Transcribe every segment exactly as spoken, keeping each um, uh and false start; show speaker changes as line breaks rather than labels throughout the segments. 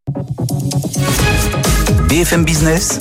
B F M Business,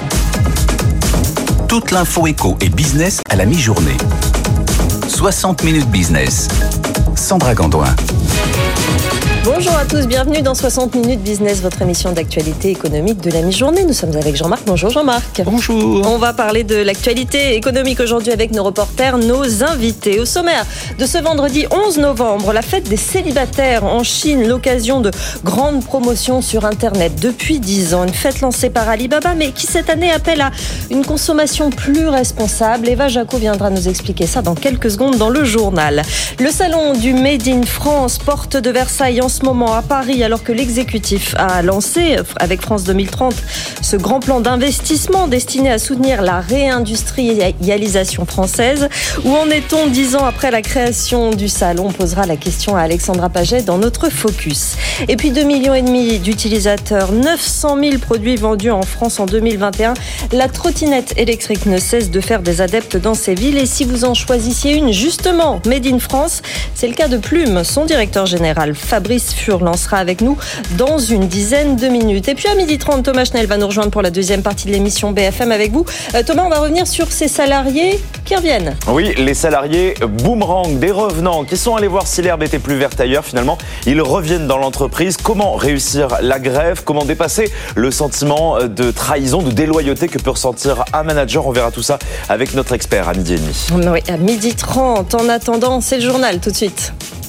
toute l'info éco et business à la mi-journée. soixante minutes business. Sandra Gandoin.
Bonjour à tous, bienvenue dans soixante minutes business, votre émission d'actualité économique de la mi-journée. Nous sommes avec Jean-Marc. Bonjour Jean-Marc.
Bonjour.
On va parler de l'actualité économique aujourd'hui avec nos reporters, nos invités. Au sommaire de ce vendredi onze novembre, la fête des célibataires en Chine, l'occasion de grandes promotions sur Internet depuis dix ans. Une fête lancée par Alibaba, mais qui cette année appelle à une consommation plus responsable. Eva Jaco viendra nous expliquer ça dans quelques secondes dans le journal. Le salon du Made in France, porte de Versailles en ce moment à Paris, alors que l'exécutif a lancé avec France deux mille trente ce grand plan d'investissement destiné à soutenir la réindustrialisation française. Où en est-on dix ans après la création du salon? On posera la question à Alexandra Paget dans notre focus. Et puis deux millions et demi d'utilisateurs, neuf cent mille produits vendus en France en deux mille vingt et un. La trottinette électrique ne cesse de faire des adeptes dans ces villes. Et si vous en choisissiez une justement Made in France, c'est le cas de Plume. Son directeur général Fabrice Furlan sera avec nous dans une dizaine de minutes. Et puis à midi trente, Thomas Schnell va nous rejoindre pour la deuxième partie de l'émission B F M avec vous. Euh, Thomas, on va revenir sur ces salariés qui reviennent.
Oui, les salariés boomerang, des revenants qui sont allés voir si l'herbe était plus verte ailleurs. Finalement, ils reviennent dans l'entreprise. Comment réussir la grève? Comment dépasser le sentiment de trahison, de déloyauté que peut ressentir un manager? On verra tout ça avec notre expert à midi et demi.
Oui, à midi trente. En attendant, c'est le journal tout de suite.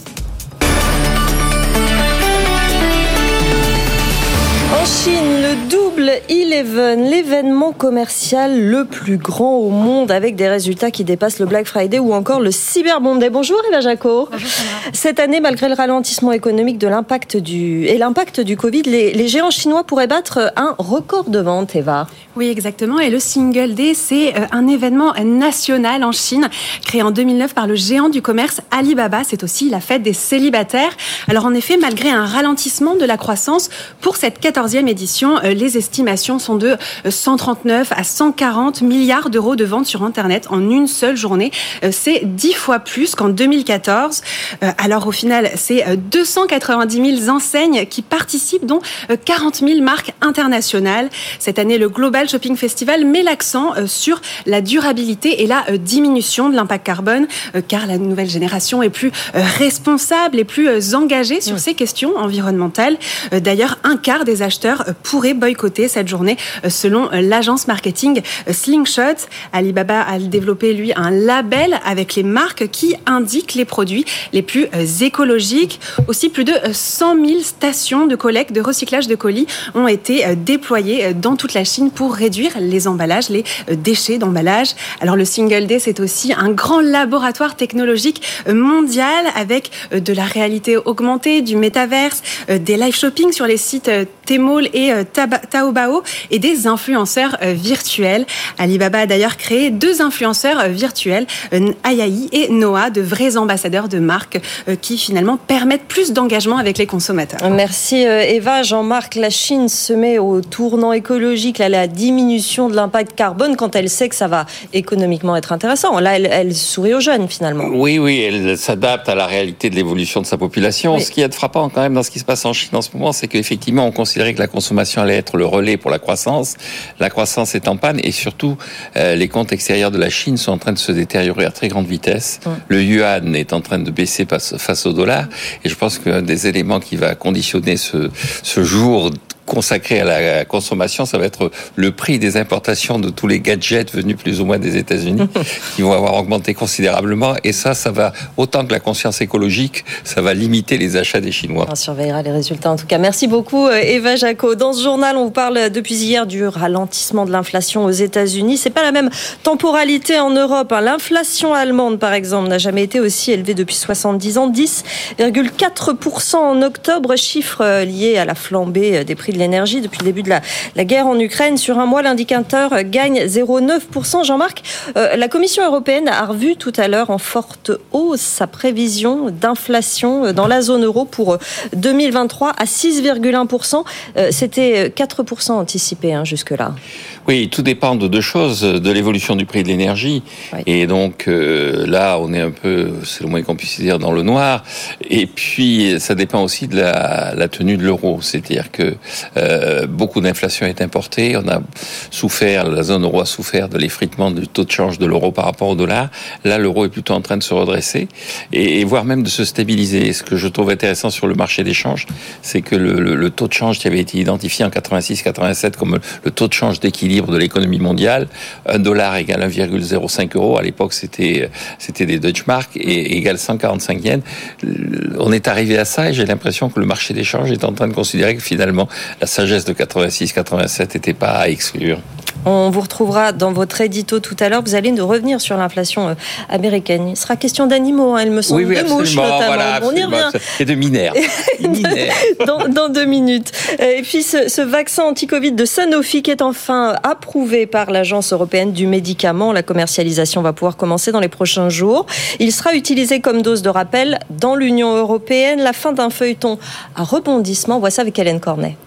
En Chine, le Double Eleven, l'événement commercial le plus grand au monde avec des résultats qui dépassent le Black Friday ou encore le Cyber Monday. Bonjour Eva Jaco.
Bonjour Sandra.
Cette année, malgré le ralentissement économique de l'impact du, et l'impact du Covid, les, les géants chinois pourraient battre un record de vente, Eva.
Oui, exactement. Et le Single Day, c'est un événement national en Chine, créé en deux mille neuf par le géant du commerce Alibaba. C'est aussi la fête des célibataires. Alors en effet, malgré un ralentissement de la croissance, pour cette quatorzième édition, les estimations sont de cent trente-neuf à cent quarante milliards d'euros de ventes sur Internet en une seule journée. C'est dix fois plus qu'en deux mille quatorze. Alors au final, c'est deux cent quatre-vingt-dix mille enseignes qui participent, dont quarante mille marques internationales. Cette année, le Global Shopping Festival met l'accent sur la durabilité et la diminution de l'impact carbone, car la nouvelle génération est plus responsable et plus engagée sur ces questions environnementales. D'ailleurs, un quart des acheteurs pourraient boycotter cette journée, selon l'agence marketing Slingshot. Alibaba a développé, lui, un label avec les marques qui indiquent les produits les plus écologiques. Aussi, plus de cent mille stations de collecte de recyclage de colis ont été déployées dans toute la Chine pour réduire les emballages, les déchets d'emballage. Alors le Single Day, c'est aussi un grand laboratoire technologique mondial avec de la réalité augmentée, du métaverse, des live shopping sur les sites Tmall et Taobao et des influenceurs virtuels. Alibaba a d'ailleurs créé deux influenceurs virtuels, Ayahi et Noah, de vrais ambassadeurs de marques qui finalement permettent plus d'engagement avec les consommateurs.
Merci Eva. Jean-Marc, la Chine se met au tournant écologique, là, la diminution de l'impact carbone quand elle sait que ça va économiquement être intéressant. Là, elle, elle sourit aux jeunes finalement.
Oui, oui, elle s'adapte à la réalité de l'évolution de sa population. Oui. Ce qui est frappant quand même dans ce qui se passe en Chine en ce moment, c'est qu'effectivement, on considérait que la consommation allait être le relais pour la croissance. La croissance est en panne et surtout, euh, les comptes extérieurs de la Chine sont en train de se détériorer à très grande vitesse. Hum. Le yuan est en train de baisser face au dollar et je pense qu'un des éléments qui va conditionner ce, ce jour consacré à la consommation, ça va être le prix des importations de tous les gadgets venus plus ou moins des États-Unis qui vont avoir augmenté considérablement. Et ça, ça va, autant que la conscience écologique, ça va limiter les achats des Chinois.
On surveillera les résultats en tout cas. Merci beaucoup Eva Jaco. Dans ce journal, on vous parle depuis hier du ralentissement de l'inflation aux États-Unis. C'est pas la même temporalité en Europe. L'inflation allemande, par exemple, n'a jamais été aussi élevée depuis soixante-dix ans. dix virgule quatre pour cent en octobre, chiffre lié à la flambée des prix de l'énergie depuis le début de la, la guerre en Ukraine. Sur un mois, l'indicateur gagne zéro virgule neuf pour cent. Jean-Marc, euh, la Commission européenne a revu tout à l'heure en forte hausse sa prévision d'inflation dans la zone euro pour deux mille vingt-trois à six virgule un pour cent. Euh, c'était quatre pour cent anticipé hein, jusque-là.
Oui, tout dépend de deux choses, de l'évolution du prix de l'énergie. Oui. Et donc euh, là, on est un peu, c'est le moins qu'on puisse dire, dans le noir. Et puis, ça dépend aussi de la, la tenue de l'euro. C'est-à-dire que euh, beaucoup d'inflation est importée. On a souffert, la zone euro a souffert de l'effritement du taux de change de l'euro par rapport au dollar. Là, l'euro est plutôt en train de se redresser et, et voire même de se stabiliser. Ce que je trouve intéressant sur le marché des changes, c'est que le, le, le taux de change qui avait été identifié en quatre-vingt-six quatre-vingt-sept comme le taux de change d'équilibre de l'économie mondiale, un dollar égale un virgule zéro cinq euros. À l'époque, c'était c'était des Deutschmark et égale cent quarante-cinq yens. On est arrivé à ça et j'ai l'impression que le marché des changes est en train de considérer que finalement la sagesse de quatre-vingt-six quatre-vingt-sept n'était pas à exclure.
On vous retrouvera dans votre édito tout à l'heure. Vous allez nous revenir sur l'inflation américaine. Il sera question d'animaux, hein, il me semble,
oui, oui,
de mouches notamment.
Voilà,
on y revient.
Et de minères.
dans, dans deux minutes. Et puis ce, ce vaccin anti-Covid de Sanofi qui est enfin approuvé par l'Agence européenne du médicament. La commercialisation va pouvoir commencer dans les prochains jours. Il sera utilisé comme dose de rappel dans l'Union européenne. La fin d'un feuilleton à rebondissement. On voit ça avec Hélène Cornet.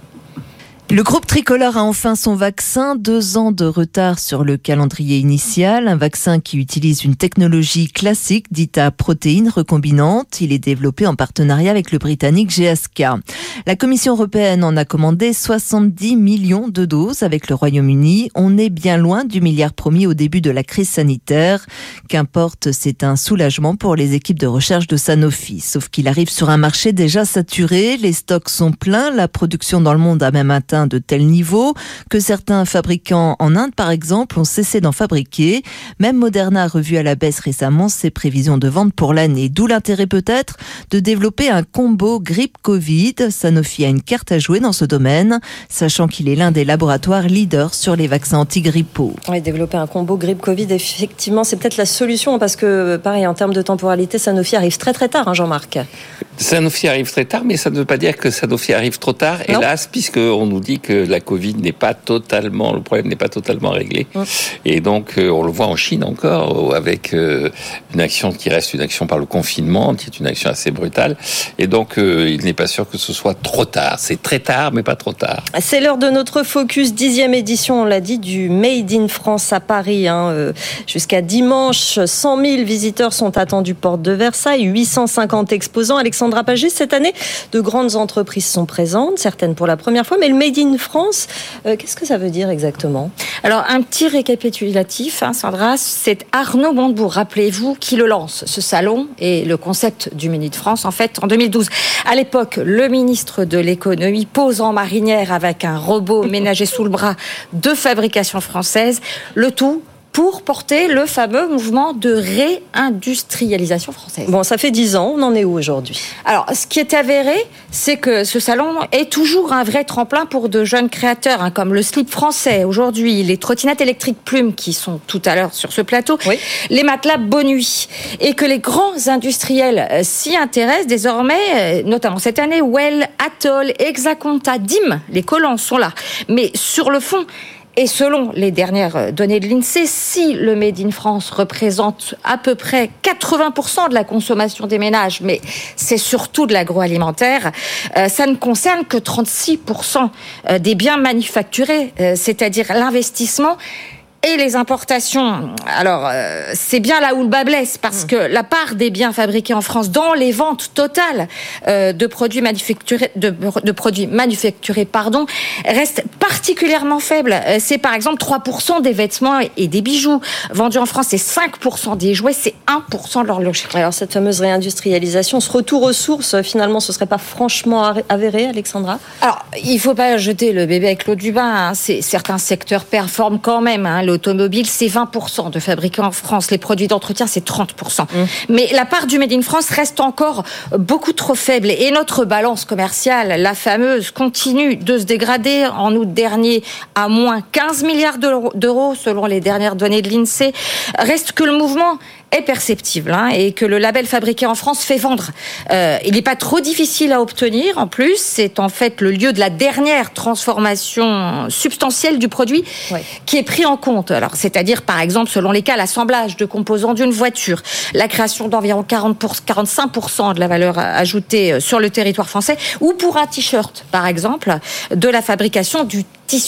Le groupe tricolore a enfin son vaccin, deux ans de retard sur le calendrier initial. Un vaccin qui utilise une technologie classique dite à protéines recombinantes. Il est développé en partenariat avec le britannique G S K. La Commission européenne en a commandé soixante-dix millions de doses avec le Royaume-Uni. On est bien loin du milliard promis au début de la crise sanitaire. Qu'importe, c'est un soulagement pour les équipes de recherche de Sanofi. Sauf qu'il arrive sur un marché déjà saturé. Les stocks sont pleins. La production dans le monde a même atteint de tel niveau que certains fabricants en Inde, par exemple, ont cessé d'en fabriquer. Même Moderna a revu à la baisse récemment ses prévisions de vente pour l'année. D'où l'intérêt peut-être de développer un combo grippe-Covid. Sanofi a une carte à jouer dans ce domaine, sachant qu'il est l'un des laboratoires leaders sur les vaccins anti-grippaux.
Oui, développer un combo grippe-Covid, effectivement, c'est peut-être la solution, parce que, pareil, en termes de temporalité, Sanofi arrive très très tard, hein, Jean-Marc.
Sanofi arrive très tard, mais ça ne veut pas dire que Sanofi arrive trop tard, non. Hélas, puisqu'on nous dit que la Covid n'est pas totalement, le problème n'est pas totalement réglé. Mmh. Et donc, on le voit en Chine encore, avec une action qui reste une action par le confinement, qui est une action assez brutale. Et donc, il n'est pas sûr que ce soit trop tard. C'est très tard, mais pas trop tard.
C'est l'heure de notre Focus, dixième édition, on l'a dit, du Made in France à Paris. Hein. Jusqu'à dimanche, cent mille visiteurs sont attendus porte de Versailles, huit cent cinquante exposants. Alexandra Pagis, cette année, de grandes entreprises sont présentes, certaines pour la première fois, mais le Made in France, euh, qu'est-ce que ça veut dire exactement ?
Alors, un petit récapitulatif, hein, Sandra, c'est Arnaud Montebourg, rappelez-vous, qui le lance, ce salon et le concept du Made in France, en fait, en deux mille douze. À l'époque, le ministre de l'économie pose en marinière avec un robot ménager sous le bras de fabrication française, le tout pour porter le fameux mouvement de réindustrialisation française.
Bon, ça fait dix ans, on en est où aujourd'hui ?
Alors, ce qui est avéré, c'est que ce salon est toujours un vrai tremplin pour de jeunes créateurs, hein, comme le slip français aujourd'hui, les trottinettes électriques Plume, qui sont tout à l'heure sur ce plateau, oui. Les matelas Bonnuit, et que les grands industriels euh, s'y intéressent désormais, euh, notamment cette année, Well, Atoll, Hexaconta, D I M, les collants sont là. Mais sur le fond, et selon les dernières données de l'INSEE, si le Made in France représente à peu près quatre-vingts pour cent de la consommation des ménages, mais c'est surtout de l'agroalimentaire, euh, ça ne concerne que trente-six pour cent des biens manufacturés, euh, c'est-à-dire l'investissement et les importations. Alors, euh, c'est bien là où le bas blesse, parce que la part des biens fabriqués en France dans les ventes totales euh, de produits manufacturés, de, de produits manufacturés, pardon, reste particulièrement faible. Euh, c'est par exemple trois pour cent des vêtements et des bijoux vendus en France, c'est cinq pour cent des jouets, c'est un pour cent de l'horlogerie.
Alors cette fameuse réindustrialisation, ce retour aux sources, finalement, ce serait pas franchement avéré, Alexandra ?
Alors, il faut pas jeter le bébé avec l'eau du bain. Hein. C'est, certains secteurs performent quand même. Hein. L'automobile, c'est vingt pour cent de fabriqués en France. Les produits d'entretien, c'est trente pour cent. Mmh. Mais la part du Made in France reste encore beaucoup trop faible. Et notre balance commerciale, la fameuse, continue de se dégrader. En août dernier, à moins quinze milliards d'euros, selon les dernières données de l'INSEE. Reste que le mouvement est perceptible, hein, et que le label fabriqué en France fait vendre. Euh, il n'est pas trop difficile à obtenir. En plus, c'est en fait le lieu de la dernière transformation substantielle du produit, ouais, qui est pris en compte. Alors, c'est-à-dire, par exemple, selon les cas, l'assemblage de composants d'une voiture, la création d'environ quarante pour cent, quarante-cinq pour cent de la valeur ajoutée sur le territoire français, ou pour un t-shirt, par exemple, de la fabrication du tissu.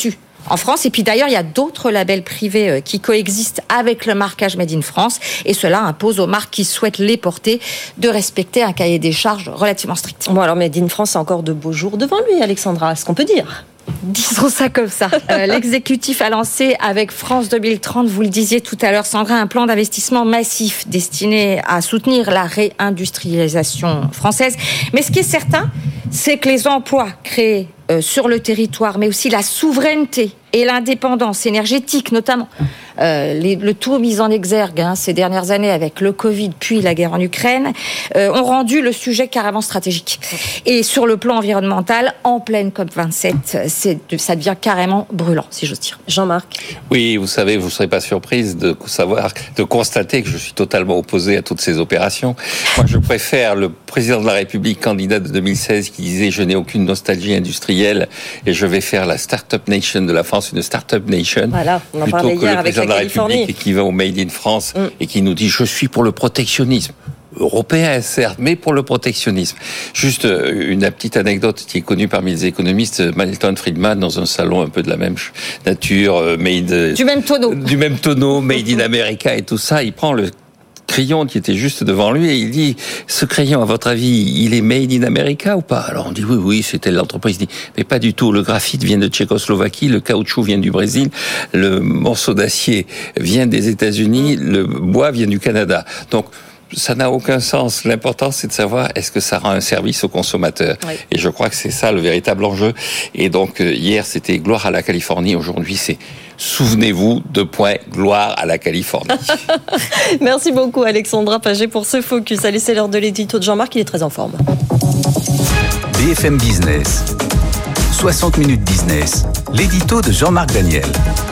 en France. Et puis d'ailleurs, il y a d'autres labels privés qui coexistent avec le marquage Made in France. Et cela impose aux marques qui souhaitent les porter de respecter un cahier des charges relativement strict.
Bon, alors Made in France a encore de beaux jours devant lui, Alexandra, ce qu'on peut dire.
Disons ça comme ça. Euh, l'exécutif a lancé avec France deux mille trente, vous le disiez tout à l'heure, Sandra, un plan d'investissement massif destiné à soutenir la réindustrialisation française. Mais ce qui est certain, c'est que les emplois créés euh, sur le territoire, mais aussi la souveraineté et l'indépendance énergétique, notamment, euh, les, le tout mis en exergue hein, ces dernières années avec le Covid puis la guerre en Ukraine, euh, ont rendu le sujet carrément stratégique. Et sur le plan environnemental, en pleine COP vingt-sept, c'est, ça devient carrément brûlant, si j'ose dire.
Jean-Marc.
Oui, vous savez, vous ne serez pas surprise de savoir, de constater que je suis totalement opposé à toutes ces opérations. Moi, je préfère le président de la République, candidat de deux mille seize, qui disait « Je n'ai aucune nostalgie industrielle et je vais faire la start-up nation de la France, une start-up nation. »
Voilà, on en
plutôt
parlait
que
hier
le
avec
président
la
de la
Californie.
République qui va au Made in France mm. et qui nous dit « Je suis pour le protectionnisme ». Européen, certes, mais pour le protectionnisme. Juste une petite anecdote qui est connue parmi les économistes, Milton Friedman, dans un salon un peu de la même nature, made,
du même tonneau,
du même tonneau, made in America et tout ça, il prend le crayon qui était juste devant lui et il dit « Ce crayon, à votre avis, il est made in America ou pas ?» Alors on dit « Oui, oui, c'était l'entreprise. » Il dit « Mais pas du tout. Le graphite vient de Tchécoslovaquie, le caoutchouc vient du Brésil, le morceau d'acier vient des États-Unis, le bois vient du Canada. » Donc, ça n'a aucun sens. L'important, c'est de savoir est-ce que ça rend un service au consommateur. Oui. Et je crois que c'est ça le véritable enjeu. Et donc, hier, c'était gloire à la Californie. Aujourd'hui, c'est souvenez-vous, deux points, gloire à la Californie.
Merci beaucoup, Alexandra Paget, pour ce focus. Allez, c'est l'heure de l'édito de Jean-Marc. Il est très en forme.
B F M Business. soixante minutes business. L'édito de Jean-Marc Daniel.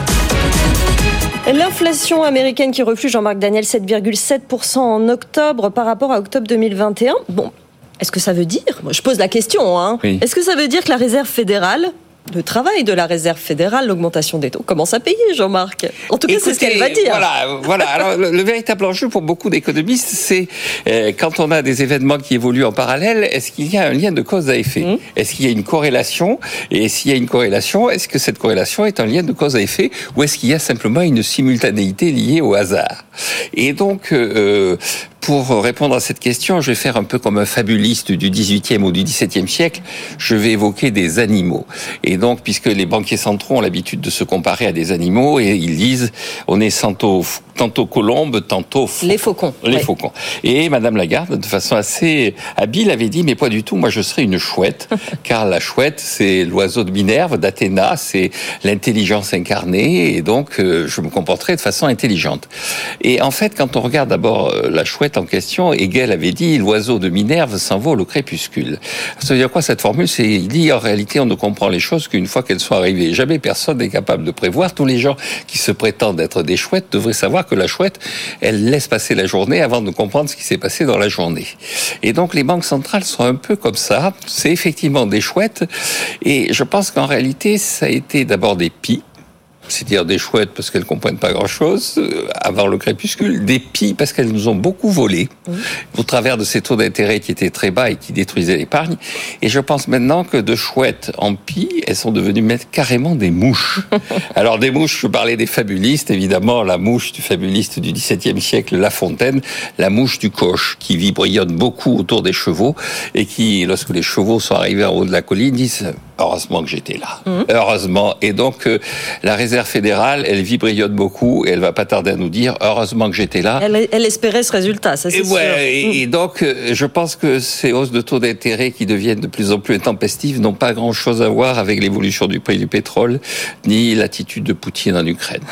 L'inflation américaine qui reflue, Jean-Marc Daniel, sept virgule sept pour cent en octobre par rapport à octobre deux mille vingt et un. Bon, est-ce que ça veut dire, moi, je pose la question, hein, oui. Est-ce que ça veut dire que la Réserve fédérale, le travail de la Réserve fédérale, l'augmentation des taux, commence à payer, Jean-Marc? En tout cas, Écoutez, c'est ce qu'elle va dire.
Voilà, voilà. Alors, le, le véritable enjeu pour beaucoup d'économistes, c'est euh, quand on a des événements qui évoluent en parallèle, est-ce qu'il y a un lien de cause à effet? mmh. Est-ce qu'il y a une corrélation? Et s'il y a une corrélation, est-ce que cette corrélation est un lien de cause à effet? Ou est-ce qu'il y a simplement une simultanéité liée au hasard? Et donc, euh, pour répondre à cette question, je vais faire un peu comme un fabuliste du dix-huitième ou du dix-septième siècle. Je vais évoquer des animaux. Et donc, puisque les banquiers centraux ont l'habitude de se comparer à des animaux, et ils disent, on est tantôt, tantôt colombe, tantôt faucon.
Les faucons.
Les
oui.
faucons. Et Madame Lagarde, de façon assez habile, avait dit, mais pas du tout, moi je serais une chouette, car la chouette, c'est l'oiseau de Minerve, d'Athéna, c'est l'intelligence incarnée, et donc euh, je me comporterais de façon intelligente. Et en fait, quand on regarde d'abord euh, la chouette en question, Hegel avait dit, l'oiseau de Minerve s'envole au crépuscule. Ça veut dire quoi cette formule? C'est, il dit, en réalité, on ne comprend les choses qu'une fois qu'elles sont arrivées. Jamais personne n'est capable de prévoir. Tous les gens qui se prétendent être des chouettes devraient savoir que la chouette, elle laisse passer la journée avant de comprendre ce qui s'est passé dans la journée. Et donc, les banques centrales sont un peu comme ça. C'est effectivement des chouettes. Et je pense qu'en réalité, ça a été d'abord des pies. C'est-à-dire des chouettes parce qu'elles ne comprennent pas grand-chose euh, avant le crépuscule, des pies parce qu'elles nous ont beaucoup volé mmh. au travers de ces taux d'intérêt qui étaient très bas et qui détruisaient l'épargne. Et je pense maintenant que de chouettes en pies, elles sont devenues mettre carrément des mouches. Alors des mouches, je parlais des fabulistes, évidemment la mouche du fabuliste du dix-septième siècle, La Fontaine, la mouche du coche qui vibrillonne beaucoup autour des chevaux et qui, lorsque les chevaux sont arrivés en haut de la colline, disent « heureusement que j'étais là, mmh. heureusement ». Et donc euh, la réserve fédérale, elle vibrillonne beaucoup et elle va pas tarder à nous dire heureusement que j'étais là.
Elle, elle espérait ce résultat, ça c'est
et
sûr.
Ouais, et, et donc, je pense que ces hausses de taux d'intérêt qui deviennent de plus en plus intempestives n'ont pas grand-chose à voir avec l'évolution du prix du pétrole, ni l'attitude de Poutine en Ukraine.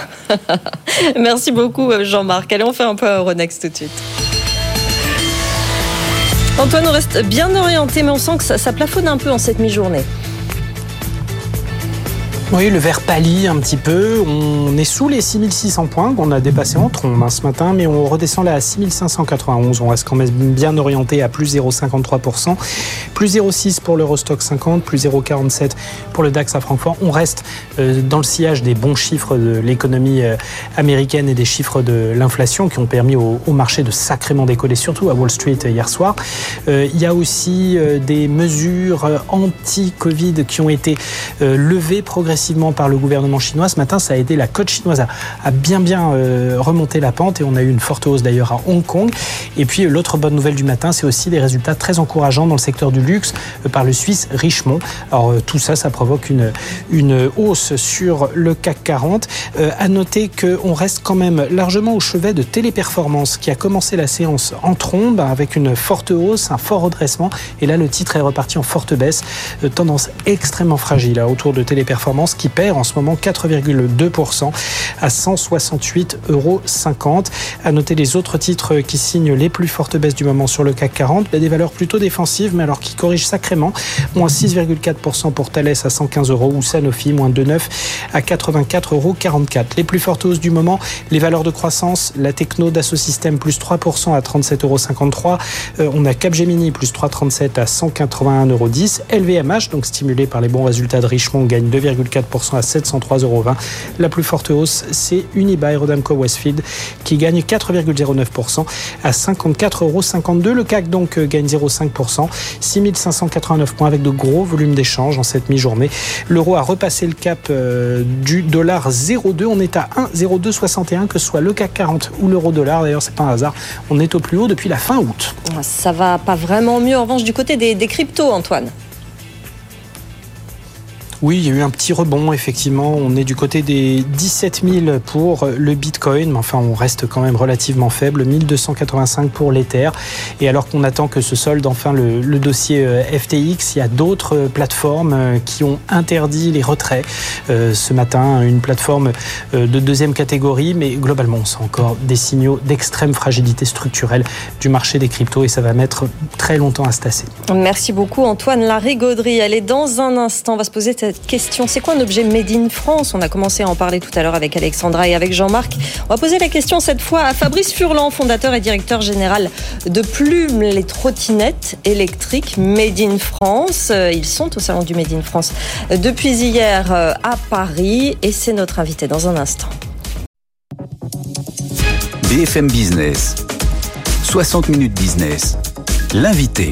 Merci beaucoup Jean-Marc. Allez, on fait un peu un Euronext tout de suite. Antoine, on reste bien orienté, mais on sent que ça, ça plafonne un peu en cette mi-journée.
Oui, le vert pâlit un petit peu. On est sous les six mille six cents points qu'on a dépassé en trombe hein, ce matin, mais on redescend là à six mille cinq cent quatre-vingt-onze. On reste quand même bien orienté à plus zéro virgule cinquante-trois pour cent, plus zéro virgule six pour l'Eurostock cinquante, plus zéro virgule quarante-sept pour le DAX à Francfort. On reste euh, dans le sillage des bons chiffres de l'économie euh, américaine et des chiffres de l'inflation qui ont permis au, au marché de sacrément décoller, surtout à Wall Street hier soir. Euh, il y a aussi euh, des mesures anti-Covid qui ont été euh, levées progressivement progressivement par le gouvernement chinois. Ce matin, ça a aidé la cote chinoise à, à bien bien euh, remonter la pente et on a eu une forte hausse d'ailleurs à Hong Kong. Et puis l'autre bonne nouvelle du matin, c'est aussi des résultats très encourageants dans le secteur du luxe euh, par le Suisse Richemont. Alors euh, tout ça, ça provoque une, une hausse sur le C A C quarante. Euh, à noter qu'on reste quand même largement au chevet de Téléperformance qui a commencé la séance en trombe avec une forte hausse, un fort redressement. Et là, le titre est reparti en forte baisse. Euh, tendance extrêmement fragile hein, autour de Téléperformance qui perd en ce moment quatre virgule deux pour cent à cent soixante-huit euros cinquante. À noter les autres titres qui signent les plus fortes baisses du moment sur le C A C quarante. Ben, des valeurs plutôt défensives, mais alors qui corrigent sacrément. Moins six virgule quatre pour cent pour Thales à cent quinze euros ou Sanofi, moins deux virgule neuf à quatre-vingt-quatre euros quarante-quatre. Les plus fortes hausses du moment, les valeurs de croissance, la techno d'Asso Systèmes plus trois pour cent à trente-sept euros cinquante-trois. Euh, on a Capgemini plus trois virgule trente-sept à cent quatre-vingt-un euros dix. L V M H, donc stimulé par les bons résultats de Richemont, gagne deux virgule quatre pour cent à sept cent trois euros vingt. La plus forte hausse, c'est Unibail Rodamco Westfield qui gagne quatre virgule zéro neuf pour cent à cinquante-quatre euros cinquante-deux. Le C A C donc gagne zéro virgule cinq pour cent, six mille cinq cent quatre-vingt-neuf points avec de gros volumes d'échanges en cette mi-journée. L'euro a repassé le cap euh, du dollar zéro virgule deux. On est à un virgule zéro deux soixante et un, que ce soit le C A C quarante ou l'euro dollar. D'ailleurs, c'est pas un hasard. On est au plus haut depuis la fin août.
Ça va pas vraiment mieux en revanche du côté des, des cryptos, Antoine.
Oui, il y a eu un petit rebond, effectivement. On est du côté des dix-sept mille pour le Bitcoin, mais enfin, on reste quand même relativement faible. mille deux cent quatre-vingt-cinq pour l'Ether. Et alors qu'on attend que se solde enfin le, le dossier F T X, il y a d'autres plateformes qui ont interdit les retraits. Euh, ce matin, une plateforme de deuxième catégorie, mais globalement, on sent encore des signaux d'extrême fragilité structurelle du marché des cryptos et ça va mettre très longtemps à se tasser.
Merci beaucoup, Antoine Larigauderie. Allez, dans un instant, on va se poser cette question. C'est quoi un objet made in France? On a commencé à en parler tout à l'heure avec Alexandra et avec Jean-Marc. On va poser la question cette fois à Fabrice Furlan, fondateur et directeur général de Plume, les trottinettes électriques made in France. Ils sont au salon du Made in France depuis hier à Paris et c'est notre invité dans un instant.
B F M Business, soixante minutes business, l'invité.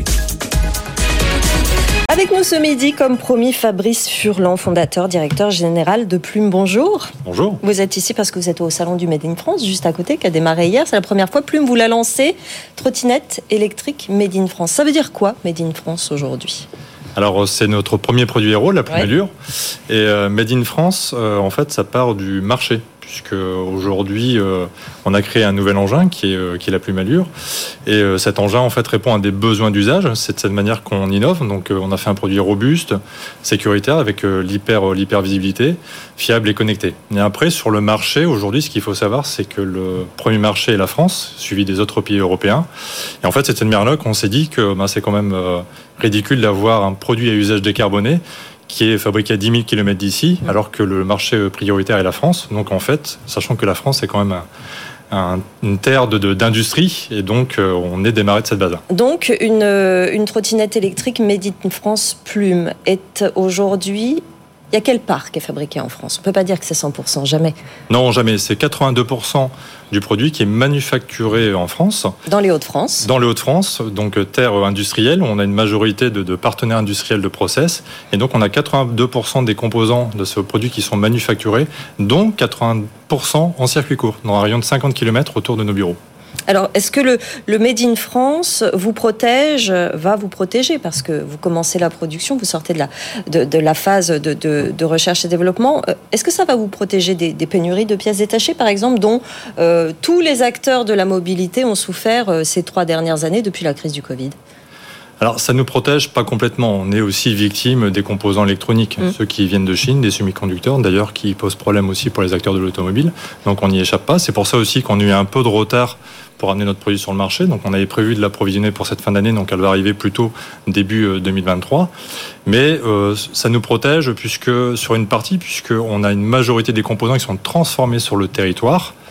Avec nous ce midi, comme promis, Fabrice Furlan, fondateur, directeur général de Plume. Bonjour.
Bonjour.
Vous êtes ici parce que vous êtes au salon du Made in France, juste à côté, qui a démarré hier. C'est la première fois. Plume, vous l'a lancé. Trottinette électrique Made in France. Ça veut dire quoi, Made in France, aujourd'hui ?
Alors, c'est notre premier produit héros, la Plume Allure. Et euh, Made in France, euh, en fait, ça part du marché. Puisque aujourd'hui, euh, on a créé un nouvel engin qui est, euh, qui est la Plume Allure. Et euh, cet engin, en fait, répond à des besoins d'usage. C'est de cette manière qu'on innove. Donc, euh, on a fait un produit robuste, sécuritaire, avec euh, l'hyper, euh, l'hypervisibilité, fiable et connecté. Et après, sur le marché, aujourd'hui, ce qu'il faut savoir, c'est que le premier marché est la France, suivi des autres pays européens. Et en fait, c'est cette manière-là qu'on s'est dit que ben, c'est quand même euh, ridicule d'avoir un produit à usage décarboné qui est fabriqué à dix mille kilomètres d'ici, alors que le marché prioritaire est la France. Donc en fait, sachant que la France est quand même un, un, une terre de, de, d'industrie, et donc euh, on est démarré de cette base-là.
Donc une, une trottinette électrique Made in France Plume est aujourd'hui... Il y a quelle part qui est fabriquée en France ? On ne peut pas dire que c'est cent pour cent, jamais.
Non, jamais. C'est quatre-vingt-deux pour cent du produit qui est manufacturé en France.
Dans les Hauts-de-France ? Dans
les Hauts-de-France, donc terre industrielle. On a une majorité de, de partenaires industriels de process. Et donc, on a quatre-vingt-deux pour cent des composants de ce produit qui sont manufacturés, dont quatre-vingts pour cent en circuit court, dans un rayon de cinquante kilomètres autour de nos bureaux.
Alors, est-ce que le, le Made in France vous protège, va vous protéger? Parce que vous commencez la production, vous sortez de la, de, de la phase de, de, de recherche et développement. Est-ce que ça va vous protéger des, des pénuries de pièces détachées, par exemple, dont euh, tous les acteurs de la mobilité ont souffert euh, ces trois dernières années depuis la crise du Covid?
Alors, ça ne nous protège pas complètement. On est aussi victime des composants électroniques, mmh. ceux qui viennent de Chine, des semi-conducteurs, d'ailleurs, qui posent problème aussi pour les acteurs de l'automobile. Donc, on n'y échappe pas. C'est pour ça aussi qu'on a eu un peu de retard pour amener notre produit sur le marché. Donc, on avait prévu de l'approvisionner pour cette fin d'année, donc elle va arriver plutôt début deux mille vingt-trois. Mais euh, ça nous protège puisque sur une partie, puisqu'on a une majorité des composants qui sont transformés sur le territoire.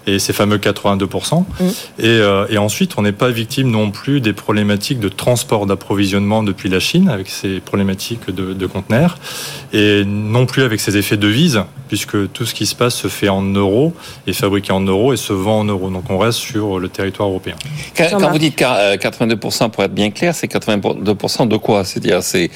et ces fameux quatre-vingt-deux pour cent. Mmh. Et, euh, et ensuite, on n'est pas victime non plus des problématiques de transport d'approvisionnement depuis la Chine, avec ces problématiques de, de conteneurs, et non plus avec ces effets de devise, puisque tout ce qui se passe se fait en euros, est fabriqué en euros et se vend en euros. Donc on reste sur le territoire européen.
Quand, quand vous dites quatre-vingt-deux pour cent, pour être bien clair, c'est quatre-vingt-deux pour cent de quoi ? C'est-à-dire, c'est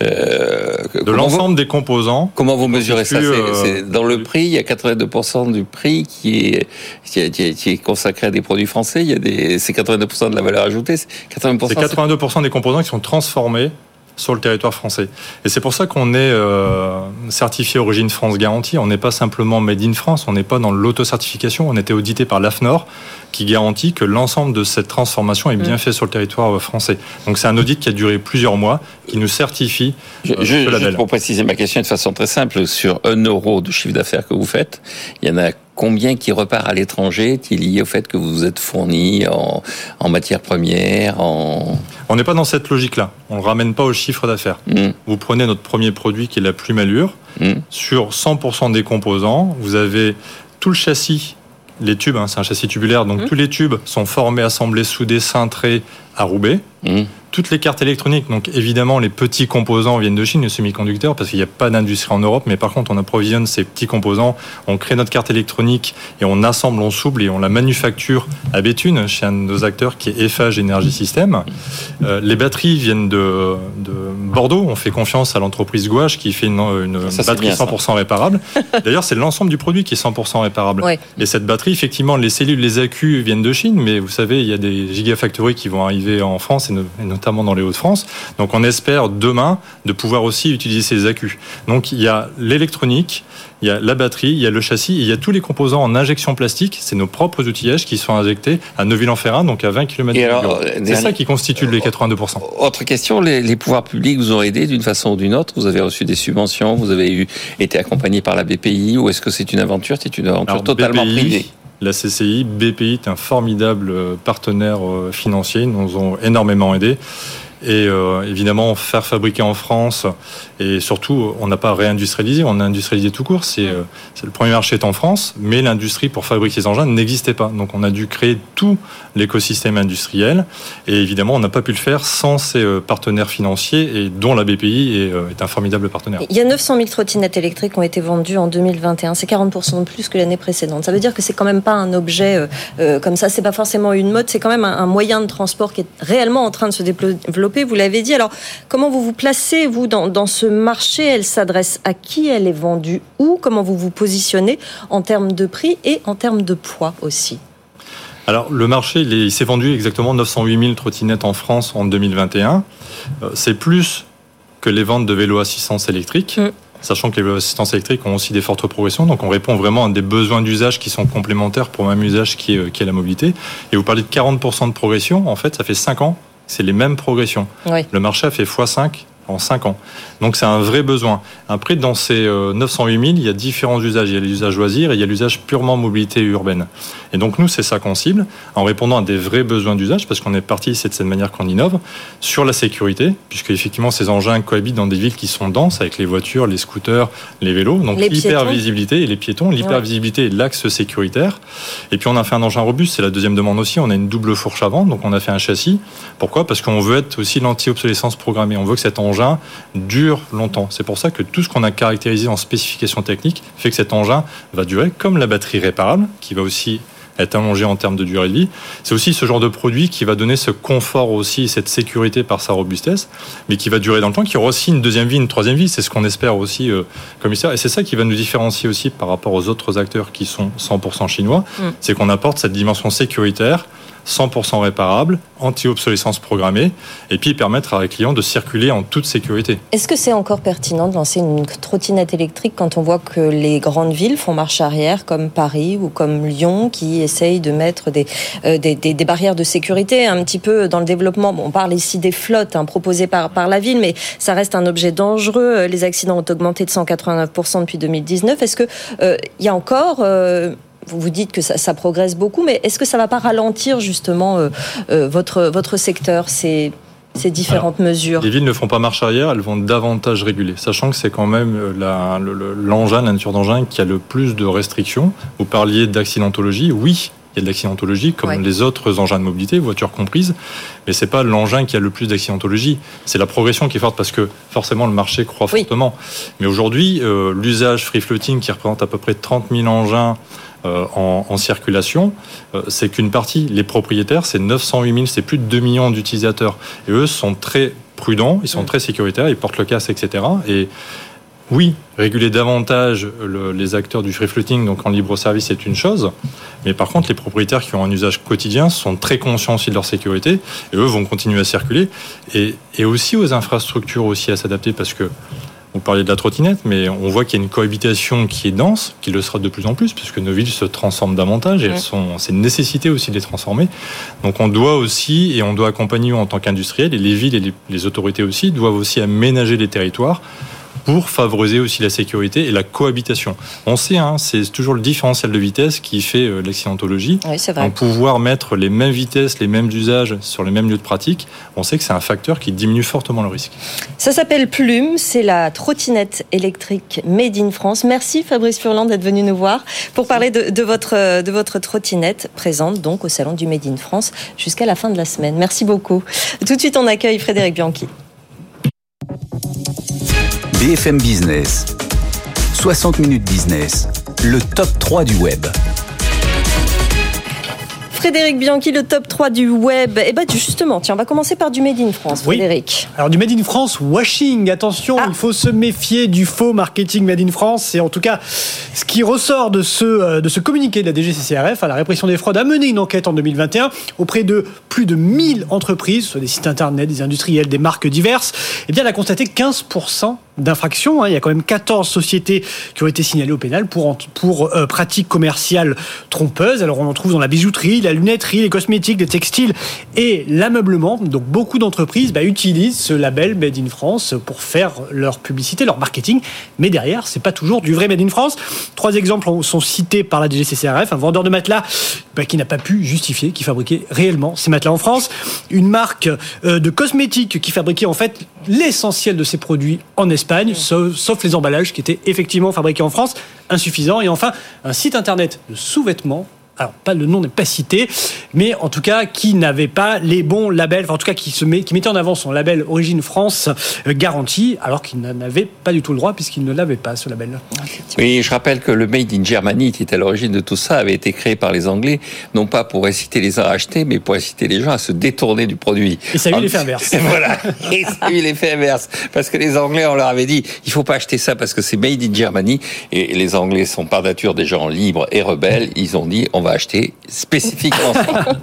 euh,
de l'ensemble vous, des composants.
Comment vous mesurez ça ?
Euh,
c'est, c'est dans le prix, il y a quatre-vingt-deux pour cent du prix qui est, qui est, qui est consacré à des produits français. Il y a des, c'est quatre-vingt-deux pour cent de la valeur ajoutée. C'est quatre-vingts pour cent.
C'est quatre-vingt-deux pour cent des composants qui sont transformés sur le territoire français. Et c'est pour ça qu'on est euh, certifié Origine France Garantie. On n'est pas simplement Made in France, on n'est pas dans l'autocertification. On était audité par l'A F N O R qui garantit que l'ensemble de cette transformation est bien mmh. fait sur le territoire français. Donc c'est un audit qui a duré plusieurs mois, qui nous certifie
je,
euh,
je,
ce label.
Juste pour préciser ma question de façon très simple, sur un euro de chiffre d'affaires que vous faites, il y en a combien qui repart à l'étranger, qui est lié au fait que vous vous êtes fourni en, en matières premières, en...
On n'est pas dans cette logique-là. On ne le ramène pas au chiffre d'affaires. Mmh. Vous prenez notre premier produit qui est la plume allure. Mmh. Sur cent pour cent des composants, vous avez tout le châssis, les tubes, hein, c'est un châssis tubulaire, donc mmh. tous les tubes sont formés, assemblés, soudés, cintrés à Roubaix. Mmh. Toutes les cartes électroniques, donc évidemment les petits composants viennent de Chine, les semi-conducteurs, parce qu'il n'y a pas d'industrie en Europe, mais par contre on approvisionne ces petits composants, on crée notre carte électronique et on assemble, on souble et on la manufacture à Béthune, chez un de nos acteurs qui est Eiffage Énergie Système. Euh, les batteries viennent de, de Bordeaux, on fait confiance à l'entreprise Gouache qui fait une, une ça, batterie bien, cent pour cent réparable. D'ailleurs c'est l'ensemble du produit qui est cent pour cent réparable. Ouais. Et cette batterie, effectivement, les cellules, les accus viennent de Chine, mais vous savez, il y a des gigafactories qui vont arriver en France et, no- et notamment dans les Hauts-de-France. Donc on espère demain de pouvoir aussi utiliser ces accus. Donc il y a l'électronique, il y a la batterie, il y a le châssis, il y a tous les composants en injection plastique. C'est nos propres outillages qui sont injectés à Neuville-en-Ferrain, donc à vingt kilomètres de Lyon. C'est dernier... ça qui constitue les quatre-vingt-deux pour cent.
Autre question, les, les pouvoirs publics vous ont aidé d'une façon ou d'une autre. Vous avez reçu des subventions, vous avez eu, été accompagné par la B P I, ou est-ce que c'est une aventure, c'est une aventure Alors, totalement B P I, privée ?
La C C I, B P I est un formidable partenaire financier, ils nous ont énormément aidés. Et euh, évidemment, faire fabriquer en France, et surtout, on n'a pas réindustrialisé, on a industrialisé tout court. C'est, euh, c'est le premier marché est en France, mais l'industrie pour fabriquer ces engins n'existait pas. Donc, on a dû créer tout l'écosystème industriel. Et évidemment, on n'a pas pu le faire sans ces euh, partenaires financiers, et dont la B P I est, euh, est un formidable partenaire.
Il y a neuf cent mille trottinettes électriques qui ont été vendues en deux mille vingt et un. C'est quarante pour cent de plus que l'année précédente. Ça veut dire que c'est quand même pas un objet euh, euh, comme ça. C'est pas forcément une mode. C'est quand même un, un moyen de transport qui est réellement en train de se développer. Vous l'avez dit. Alors, comment vous vous placez, vous, dans, dans ce marché ? Elle s'adresse à qui ? Elle est vendue où ? Comment vous vous positionnez en termes de prix et en termes de poids aussi ?
Alors, le marché, il, est, il s'est vendu exactement neuf cent huit mille trottinettes en France en deux mille vingt et un. Euh, c'est plus que les ventes de vélos assistance électrique. Mmh. Sachant que les vélos assistance électrique ont aussi des fortes progressions, donc on répond vraiment à des besoins d'usage qui sont complémentaires pour le même usage qui est, qui est la mobilité. Et vous parlez de quarante pour cent de progression, en fait, ça fait cinq ans. C'est les mêmes progressions. Oui. Le marché a fait fois cinq en cinq ans. Donc c'est un vrai besoin. Après, dans ces neuf cent huit mille, il y a différents usages. Il y a l'usage loisir et il y a l'usage purement mobilité urbaine. Et donc nous, c'est ça qu'on cible, en répondant à des vrais besoins d'usage, parce qu'on est parti, c'est de cette manière qu'on innove, sur la sécurité, puisque effectivement ces engins cohabitent dans des villes qui sont denses, avec les voitures, les scooters, les vélos, donc l'hypervisibilité et les piétons, l'hypervisibilité et l'axe sécuritaire. Et puis on a fait un engin robuste, c'est la deuxième demande aussi, on a une double fourche avant, donc on a fait un châssis. Pourquoi ? Parce qu'on veut être aussi l'anti-obsolescence programmée, on veut que cet engin dure longtemps. C'est pour ça que tout ce qu'on a caractérisé en spécification technique fait que cet engin va durer, comme la batterie réparable, qui va aussi être allongée en termes de durée de vie. C'est aussi ce genre de produit qui va donner ce confort aussi, cette sécurité par sa robustesse, mais qui va durer dans le temps, qui aura aussi une deuxième vie, une troisième vie. C'est ce qu'on espère aussi, euh, commissaire. Et c'est ça qui va nous différencier aussi par rapport aux autres acteurs qui sont cent pour cent chinois. Mmh. C'est qu'on apporte cette dimension sécuritaire, cent pour cent réparable, anti-obsolescence programmée, et puis permettre à les clients de circuler en toute sécurité.
Est-ce que c'est encore pertinent de lancer une trottinette électrique quand on voit que les grandes villes font marche arrière, comme Paris ou comme Lyon, qui essayent de mettre des, euh, des, des, des barrières de sécurité un petit peu dans le développement ? Bon, on parle ici des flottes hein, proposées par, par la ville, mais ça reste un objet dangereux. Les accidents ont augmenté de cent quatre-vingt-neuf pour cent depuis deux mille dix-neuf. Est-ce qu'il euh, y a encore... Euh, Vous vous dites que ça, ça progresse beaucoup, mais est-ce que ça ne va pas ralentir justement euh, euh, votre, votre secteur ? C'est... ces différentes
Alors,
mesures?
Les villes ne font pas marche arrière, elles vont davantage réguler, sachant que c'est quand même la, le, l'engin, la nature d'engin qui a le plus de restrictions. Vous parliez d'accidentologie, oui. Il y a de l'accidentologie, comme ouais. les autres engins de mobilité, voitures comprises, mais c'est pas l'engin qui a le plus d'accidentologie. C'est la progression qui est forte parce que forcément le marché croît oui. fortement. Mais aujourd'hui, euh, l'usage free floating qui représente à peu près trente mille engins euh, en, en circulation, euh, c'est qu'une partie. Les propriétaires, c'est neuf cent huit mille, c'est plus de deux millions d'utilisateurs. Et eux sont très prudents, ils sont mmh. très sécuritaires, ils portent le casque, et cetera. Et oui, réguler davantage le, les acteurs du free floating, donc en libre service, c'est une chose. Mais par contre, les propriétaires qui ont un usage quotidien sont très conscients aussi de leur sécurité et eux vont continuer à circuler. Et, et aussi aux infrastructures aussi à s'adapter parce que vous parliez de la trottinette, mais on voit qu'il y a une cohabitation qui est dense, qui le sera de plus en plus, puisque nos villes se transforment davantage et elles sont, c'est une nécessité aussi de les transformer. Donc on doit aussi, et on doit accompagner en tant qu'industriel, et les villes et les, les autorités aussi, doivent aussi aménager les territoires pour favoriser aussi la sécurité et la cohabitation. On sait, hein, c'est toujours le différentiel de vitesse qui fait euh, l'accidentologie.
Oui, c'est vrai.
Donc pouvoir mettre les mêmes vitesses, les mêmes usages sur les mêmes lieux de pratique, on sait que c'est un facteur qui diminue fortement le risque.
Ça s'appelle Plume, c'est la trottinette électrique Made in France. Merci Fabrice Furlan d'être venu nous voir pour parler de, de, votre, de votre trottinette présente donc au salon du Made in France jusqu'à la fin de la semaine. Merci beaucoup. Tout de suite, on accueille Frédéric Bianchi.
B F M Business, soixante minutes business, le top trois du web.
Frédéric Bianchi, le top trois du web. Et bien justement, tiens, on va commencer par du Made in France, Frédéric.
Oui. Alors du Made in France washing, attention, ah. il faut se méfier du faux marketing Made in France. C'est en tout cas ce qui ressort de ce, de ce communiqué de la D G C C R F. La répression des fraudes a mené une enquête en deux mille vingt et un auprès de plus de mille entreprises, soit des sites internet, des industriels, des marques diverses. Et bien, elle a constaté quinze pour cent d'infractions. Il y a quand même quatorze sociétés qui ont été signalées au pénal pour, pour euh, pratiques commerciales trompeuses. Alors on en trouve dans la bijouterie, la lunetterie, les cosmétiques, les textiles et l'ameublement. Donc beaucoup d'entreprises bah, utilisent ce label Made in France pour faire leur publicité, leur marketing. Mais derrière, c'est pas toujours du vrai Made in France. Trois exemples sont cités par la D G C C R F. Un vendeur de matelas bah, qui n'a pas pu justifier qu'il fabriquait réellement ces matelas en France. Une marque euh, de cosmétiques qui fabriquait en fait l'essentiel de ses produits en Espagne. Espagne, sauf, sauf les emballages qui étaient effectivement fabriqués en France, insuffisants. Et enfin, un site internet de sous-vêtements, alors pas le nom n'est pas cité, mais en tout cas qui n'avait pas les bons labels, enfin en tout cas qui, se met, qui mettait en avant son label Origine France euh, garantie, alors qu'il n'en avait pas du tout le droit puisqu'il ne l'avait pas ce label.
Oui, je rappelle que le Made in Germany, qui est à l'origine de tout ça, avait été créé par les Anglais, non pas pour inciter les uns à acheter, mais pour inciter les gens à se détourner du produit.
Et ça a eu l'effet inverse.
Voilà, et ça a eu l'effet inverse, parce que les Anglais, on leur avait dit, il faut pas acheter ça parce que c'est Made in Germany, et les Anglais sont par nature des gens libres et rebelles, ils ont dit, on va acheter spécifiquement ça.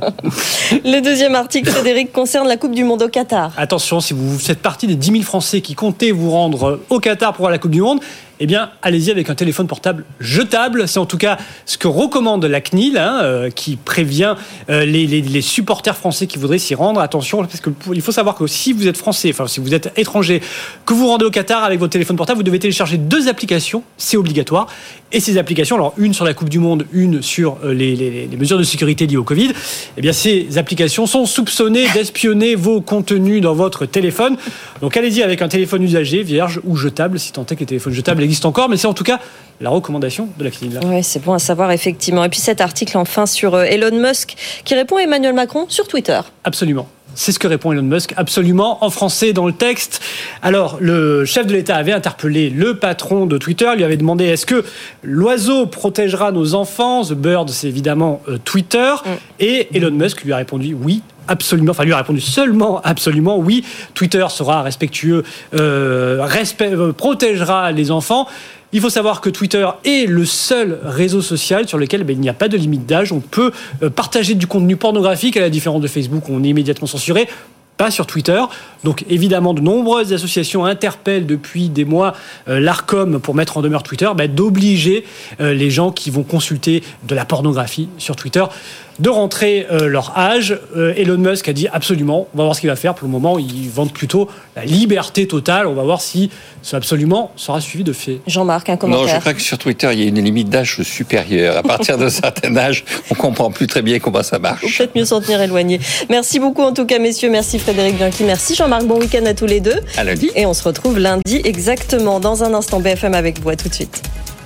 Le deuxième article, Frédéric, concerne la Coupe du Monde au Qatar.
Attention, si vous faites partie des dix mille Français qui comptaient vous rendre au Qatar pour voir la Coupe du Monde, eh bien, allez-y avec un téléphone portable jetable. C'est en tout cas ce que recommande la C N I L, hein, euh, qui prévient euh, les, les, les supporters français qui voudraient s'y rendre. Attention, parce qu'il faut savoir que si vous êtes français, enfin si vous êtes étranger, que vous rendez au Qatar avec votre téléphone portable, vous devez télécharger deux applications, c'est obligatoire. Et ces applications, alors une sur la Coupe du Monde, une sur euh, les, les, les mesures de sécurité liées au Covid, eh bien ces applications sont soupçonnées d'espionner vos contenus dans votre téléphone. Donc allez-y avec un téléphone usagé, vierge ou jetable, si tant est que les téléphones jetables existe encore, mais c'est en tout cas la recommandation de la C N I L.
Oui, c'est bon à savoir, effectivement. Et puis cet article, enfin, sur Elon Musk, qui répond à Emmanuel Macron sur Twitter.
Absolument. C'est ce que répond Elon Musk, absolument, en français dans le texte. Alors, le chef de l'État avait interpellé le patron de Twitter, lui avait demandé est-ce que l'oiseau protégera nos enfants? The Bird, c'est évidemment euh, Twitter. Mm. Et Elon Musk lui a répondu oui. Absolument, enfin lui a répondu seulement absolument oui. Twitter sera respectueux, euh, respect, euh, protégera les enfants. Il faut savoir que Twitter est le seul réseau social sur lequel ben, il n'y a pas de limite d'âge. On peut euh, partager du contenu pornographique, à la différence de Facebook où on est immédiatement censuré. Pas sur Twitter. Donc évidemment, de nombreuses associations interpellent depuis des mois euh, l'Arcom pour mettre en demeure Twitter, bah, d'obliger euh, les gens qui vont consulter de la pornographie sur Twitter de rentrer euh, leur âge. Euh, Elon Musk a dit absolument, on va voir ce qu'il va faire. Pour le moment, il vante plutôt la liberté totale. On va voir si ça absolument sera suivi de fait.
Jean-Marc, un commentaire.
Non, je crois que sur Twitter, il y a une limite d'âge supérieure. À partir d'un certain âge, on comprend plus très bien comment ça marche.
Ou peut-être mieux s'en tenir éloigné. Merci beaucoup en tout cas, messieurs. Merci Frédéric Bianchi. Merci Jean-Marc. Bon week-end à tous les deux.
À lundi.
Et on se retrouve lundi exactement. Dans un instant, B F M avec vous. À tout de suite.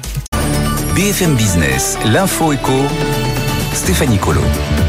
B F M Business, l'info éco, Stéphanie Colo.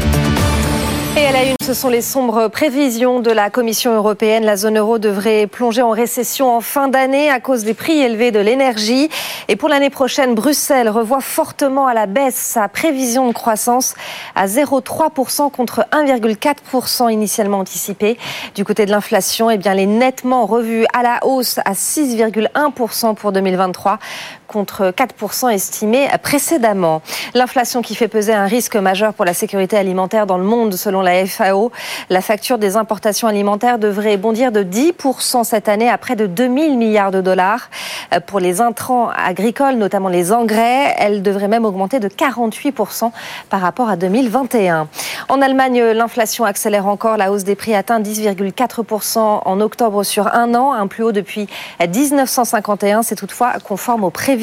Et à la une, ce sont les sombres prévisions de la Commission européenne. La zone euro devrait plonger en récession en fin d'année à cause des prix élevés de l'énergie. Et pour l'année prochaine, Bruxelles revoit fortement à la baisse sa prévision de croissance à zéro virgule trois pour cent contre un virgule quatre pour cent initialement anticipé. Du côté de l'inflation, eh bien, elle est nettement revue à la hausse à six virgule un pour cent pour deux mille vingt-trois contre quatre pour cent estimé précédemment. L'inflation qui fait peser un risque majeur pour la sécurité alimentaire dans le monde selon la F A O. La facture des importations alimentaires devrait bondir de dix pour cent cette année à près de deux mille milliards de dollars. Pour les intrants agricoles, notamment les engrais, elle devrait même augmenter de quarante-huit pour cent par rapport à deux mille vingt et un. En Allemagne, l'inflation accélère encore. La hausse des prix atteint dix virgule quatre pour cent en octobre sur un an, un plus haut depuis dix-neuf cent cinquante et un. C'est toutefois conforme aux prévisions.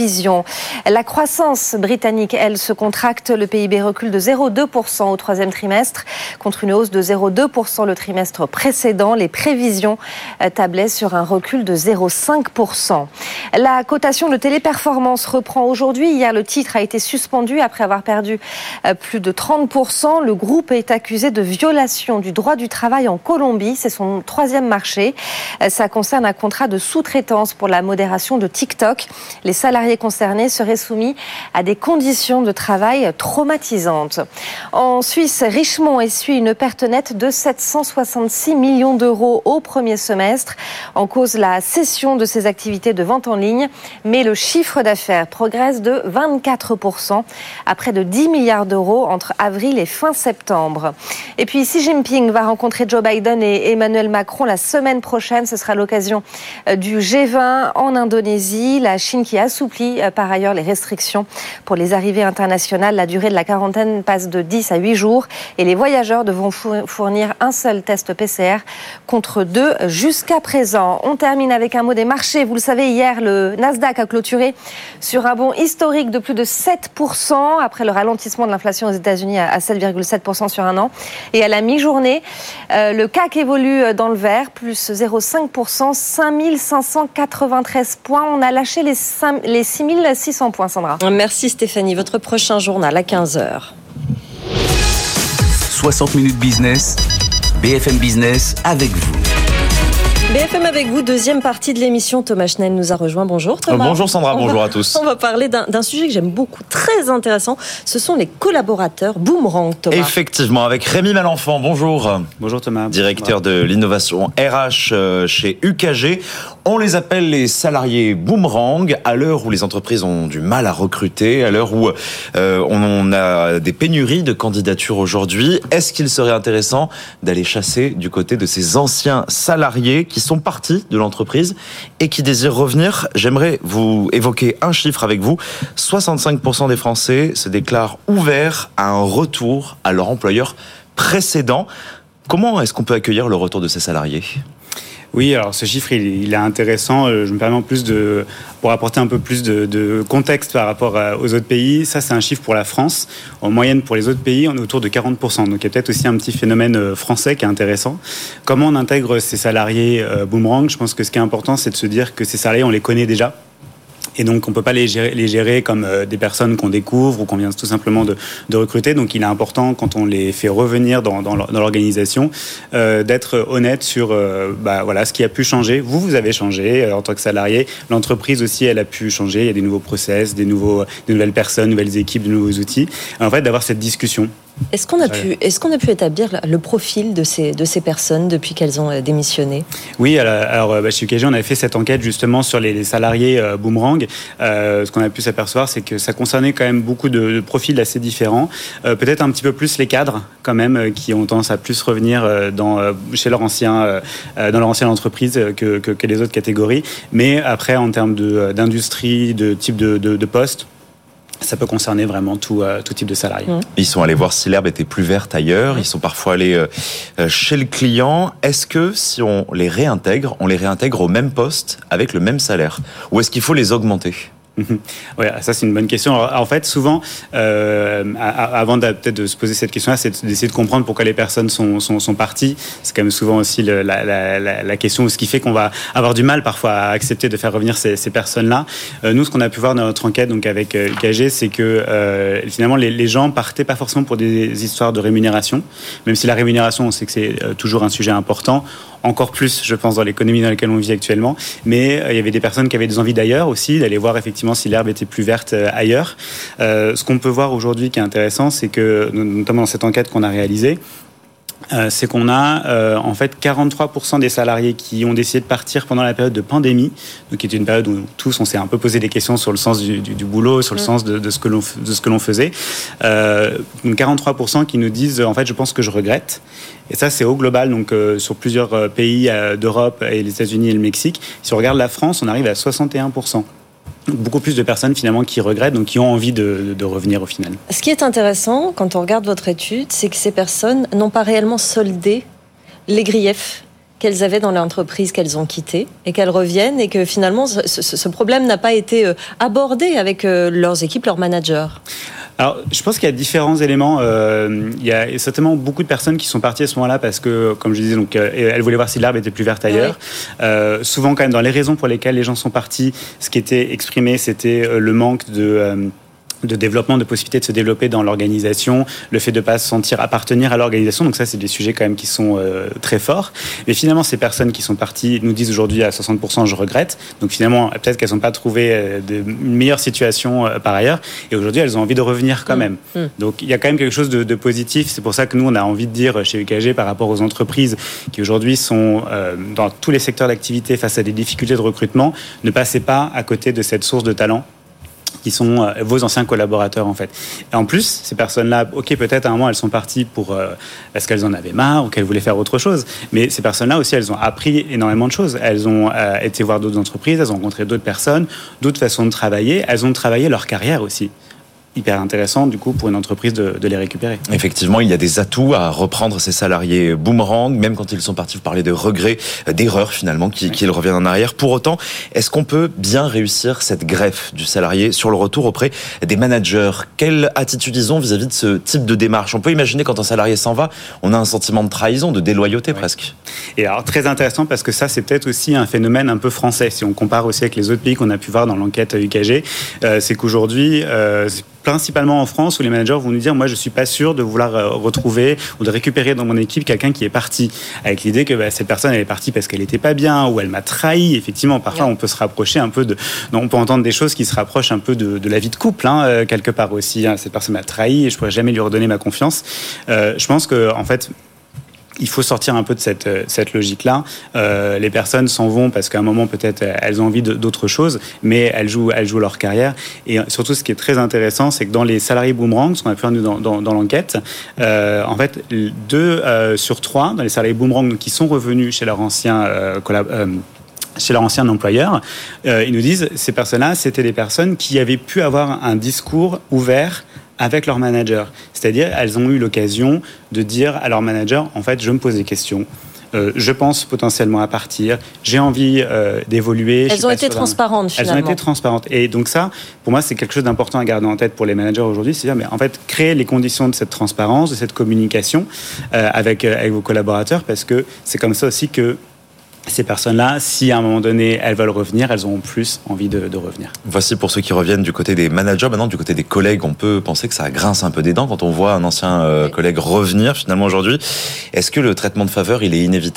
La croissance britannique, elle, se contracte. Le P I B recule de zéro virgule deux pour cent au troisième trimestre, contre une hausse de zéro virgule deux pour cent le trimestre précédent. Les prévisions tablaient sur un recul de zéro virgule cinq pour cent. La cotation de Téléperformance reprend aujourd'hui. Hier, le titre a été suspendu après avoir perdu plus de trente pour cent. Le groupe est accusé de violation du droit du travail en Colombie. C'est son troisième marché. Ça concerne un contrat de sous-traitance pour la modération de TikTok. Les salariés concernés seraient soumis à des conditions de travail traumatisantes. En Suisse, Richemont essuie une perte nette de sept cent soixante-six millions d'euros au premier semestre. En cause, la cession de ses activités de vente en ligne. Mais le chiffre d'affaires progresse de vingt-quatre pour cent à près de dix milliards d'euros entre avril et fin septembre. Et puis, Xi Jinping va rencontrer Joe Biden et Emmanuel Macron la semaine prochaine. Ce sera l'occasion du G vingt en Indonésie. La Chine qui assouplit par ailleurs les restrictions pour les arrivées internationales. La durée de la quarantaine passe de dix à huit jours et les voyageurs devront fournir un seul test P C R contre deux jusqu'à présent. On termine avec un mot des marchés. Vous le savez, hier, le Nasdaq a clôturé sur un bond historique de plus de sept pour cent après le ralentissement de l'inflation aux États-Unis à sept virgule sept pour cent sur un an. Et à la mi-journée, euh, le C A C évolue dans le vert, plus zéro virgule cinq pour cent, cinq mille cinq cent quatre-vingt-treize points. On a lâché les, cinq, les six mille six cents points, Sandra. Merci Stéphanie. Votre prochain journal à quinze heures.
soixante minutes business, B F M Business avec vous.
B F M avec vous, deuxième partie de l'émission. Thomas Schnell nous a rejoint. Bonjour Thomas.
Bonjour Sandra,
on
bonjour
va,
à tous.
On va parler d'un, d'un sujet que j'aime beaucoup, très intéressant. Ce sont les collaborateurs Boomerang, Thomas.
Effectivement, avec Rémi Malenfant. Bonjour.
Bonjour Thomas.
Directeur de l'innovation R H chez U K G. On les appelle les salariés Boomerang à l'heure où les entreprises ont du mal à recruter, à l'heure où euh, on a des pénuries de candidatures aujourd'hui. Est-ce qu'il serait intéressant d'aller chasser du côté de ces anciens salariés qui sont partis de l'entreprise et qui désirent revenir? J'aimerais vous évoquer un chiffre avec vous. soixante-cinq pour cent des Français se déclarent ouverts à un retour à leur employeur précédent. Comment est-ce qu'on peut accueillir le retour de ces salariés ?
Oui, alors ce chiffre, il, il est intéressant. Je me permets en plus de, pour apporter un peu plus de, de contexte par rapport à, aux autres pays. Ça, c'est un chiffre pour la France. En moyenne, pour les autres pays, on est autour de quarante pour cent. Donc, il y a peut-être aussi un petit phénomène français qui est intéressant. Comment on intègre ces salariés euh, Boomerang ? Je pense que ce qui est important, c'est de se dire que ces salariés, on les connaît déjà. Et donc, on ne peut pas les gérer, les gérer comme euh, des personnes qu'on découvre ou qu'on vient tout simplement de, de recruter. Donc, il est important, quand on les fait revenir dans, dans, dans l'organisation, euh, d'être honnête sur euh, bah, voilà, ce qui a pu changer. Vous, vous avez changé euh, en tant que salarié. L'entreprise aussi, elle a pu changer. Il y a des nouveaux process, des, nouveaux, des nouvelles personnes, nouvelles équipes, de nouveaux outils. En fait, d'avoir cette discussion.
Est-ce qu'on a pu, est-ce qu'on a pu établir le profil de ces, de ces personnes depuis qu'elles ont démissionné ?
Oui, alors bah, chez U K G, on avait fait cette enquête justement sur les, les salariés euh, Boomerang. Euh, ce qu'on a pu s'apercevoir, c'est que ça concernait quand même beaucoup de, de profils assez différents. Euh, peut-être un petit peu plus les cadres, quand même, euh, qui ont tendance à plus revenir euh, dans, euh, chez leur ancien, euh, dans leur ancienne entreprise que, que, que les autres catégories. Mais après, en termes de, d'industrie, de type de, de, de poste, ça peut concerner vraiment tout, euh, tout type de salarié. Mmh.
Ils sont allés voir si l'herbe était plus verte ailleurs. Mmh. Ils sont parfois allés euh, chez le client. Est-ce que si on les réintègre, on les réintègre au même poste avec le même salaire ? Ou est-ce qu'il faut les augmenter ?
Oui, ça c'est une bonne question. Alors, en fait, souvent, euh, avant de, peut-être de se poser cette question-là, c'est d'essayer de comprendre pourquoi les personnes sont, sont, sont parties. C'est quand même souvent aussi le, la, la, la question, ce qui fait qu'on va avoir du mal parfois à accepter de faire revenir ces, ces personnes-là. Euh, nous, ce qu'on a pu voir dans notre enquête, donc avec euh, U K G, c'est que euh, finalement les, les gens partaient pas forcément pour des histoires de rémunération, même si la rémunération, on sait que c'est euh, toujours un sujet important. Encore plus, je pense, dans l'économie dans laquelle on vit actuellement. Mais euh, il y avait des personnes qui avaient des envies d'ailleurs aussi, d'aller voir effectivement si l'herbe était plus verte euh, ailleurs. Euh, ce qu'on peut voir aujourd'hui qui est intéressant, c'est que, notamment dans cette enquête qu'on a réalisée, Euh, c'est qu'on a euh, en fait quarante-trois pour cent des salariés qui ont décidé de partir pendant la période de pandémie, donc qui est une période où tous on s'est un peu posé des questions sur le sens du, du, du boulot, sur le mmh. sens de, de ce que l'on de ce que l'on faisait. Euh, donc quarante-trois pour cent qui nous disent en fait je pense que je regrette. Et ça c'est au global, donc euh, sur plusieurs pays euh, d'Europe et les États-Unis et le Mexique. Si on regarde la France, on arrive à soixante et un pour cent. Donc, beaucoup plus de personnes finalement qui regrettent, donc qui ont envie de, de revenir au final.
Ce qui est intéressant quand on regarde votre étude, c'est que ces personnes n'ont pas réellement soldé les griefs qu'elles avaient dans l'entreprise qu'elles ont quittée et qu'elles reviennent et que finalement ce, ce, ce problème n'a pas été abordé avec leurs équipes, leurs managers.
Alors, je pense qu'il y a différents éléments. Euh, il y a certainement beaucoup de personnes qui sont parties à ce moment-là parce que, comme je disais, donc, euh, elles voulaient voir si l'herbe était plus verte ailleurs. Oui. Euh, souvent, quand même, dans les raisons pour lesquelles les gens sont partis, ce qui était exprimé, c'était le manque de... Euh, de développement, de possibilité de se développer dans l'organisation, le fait de ne pas se sentir appartenir à l'organisation. Donc ça, c'est des sujets quand même qui sont euh, très forts. Mais finalement, ces personnes qui sont parties nous disent aujourd'hui à soixante pour cent, je regrette. Donc finalement, peut-être qu'elles n'ont pas trouvé euh, de, une meilleure situation euh, par ailleurs. Et aujourd'hui, elles ont envie de revenir quand même. Mmh. Donc il y a quand même quelque chose de, de positif. C'est pour ça que nous, on a envie de dire chez U K G par rapport aux entreprises qui aujourd'hui sont euh, dans tous les secteurs d'activité face à des difficultés de recrutement, ne passez pas à côté de cette source de talent qui sont euh, vos anciens collaborateurs en fait. Et en plus, ces personnes-là, ok, peut-être à un moment elles sont parties pour euh, parce qu'elles en avaient marre ou qu'elles voulaient faire autre chose, mais ces personnes-là aussi, elles ont appris énormément de choses. Elles ont euh, été voir d'autres entreprises, elles ont rencontré d'autres personnes, d'autres façons de travailler, elles ont travaillé leur carrière aussi. Hyper intéressant du coup pour une entreprise de, de les récupérer.
Effectivement, il y a des atouts à reprendre ces salariés boomerang, même quand ils sont partis. Vous parlez de regrets, d'erreurs finalement, qui, oui. qu'ils reviennent en arrière. Pour autant, est-ce qu'on peut bien réussir cette greffe du salarié sur le retour auprès des managers ? Quelle attitude ils ont vis-à-vis de ce type de démarche ? On peut imaginer quand un salarié s'en va, on a un sentiment de trahison, de déloyauté oui. presque.
Et alors très intéressant parce que ça c'est peut-être aussi un phénomène un peu français. Si on compare aussi avec les autres pays qu'on a pu voir dans l'enquête U K G, euh, c'est qu'aujourd'hui euh, principalement en France où les managers vont nous dire moi je suis pas sûr de vouloir retrouver ou de récupérer dans mon équipe quelqu'un qui est parti avec l'idée que bah, cette personne elle est partie parce qu'elle était pas bien ou elle m'a trahi. Effectivement parfois on peut se rapprocher un peu de non, on peut entendre des choses qui se rapprochent un peu de, de la vie de couple hein, euh, quelque part aussi hein. Cette personne m'a trahi et je pourrais jamais lui redonner ma confiance. Euh, je pense que en fait il faut sortir un peu de cette, cette logique-là. Euh, les personnes s'en vont parce qu'à un moment, peut-être, elles ont envie de, d'autres choses, mais elles jouent, elles jouent leur carrière. Et surtout, ce qui est très intéressant, c'est que dans les salariés boomerang, ce qu'on a pu voir dans, dans, dans l'enquête, euh, en fait, deux euh, sur trois, dans les salariés boomerang qui sont revenus chez leur ancien euh, collab- euh, chez leur ancien employeur, euh, ils nous disent, ces personnes-là, c'était des personnes qui avaient pu avoir un discours ouvert avec leur manager. C'est-à-dire, elles ont eu l'occasion de dire à leur manager, en fait, je me pose des questions, euh, je pense potentiellement à partir, j'ai envie euh, d'évoluer.
Elles ont été transparentes, finalement.
Elles ont été transparentes. Et donc ça, pour moi, c'est quelque chose d'important à garder en tête pour les managers aujourd'hui, c'est-à-dire, mais en fait, créer les conditions de cette transparence, de cette communication euh, avec, euh, avec vos collaborateurs, parce que c'est comme ça aussi que ces personnes-là, si à un moment donné, elles veulent revenir, elles auront plus envie de, de revenir.
Voici pour ceux qui reviennent du côté des managers. Maintenant, du côté des collègues, on peut penser que ça grince un peu des dents quand on voit un ancien euh, collègue revenir finalement aujourd'hui. Est-ce que le traitement de faveur, il est inévitable ?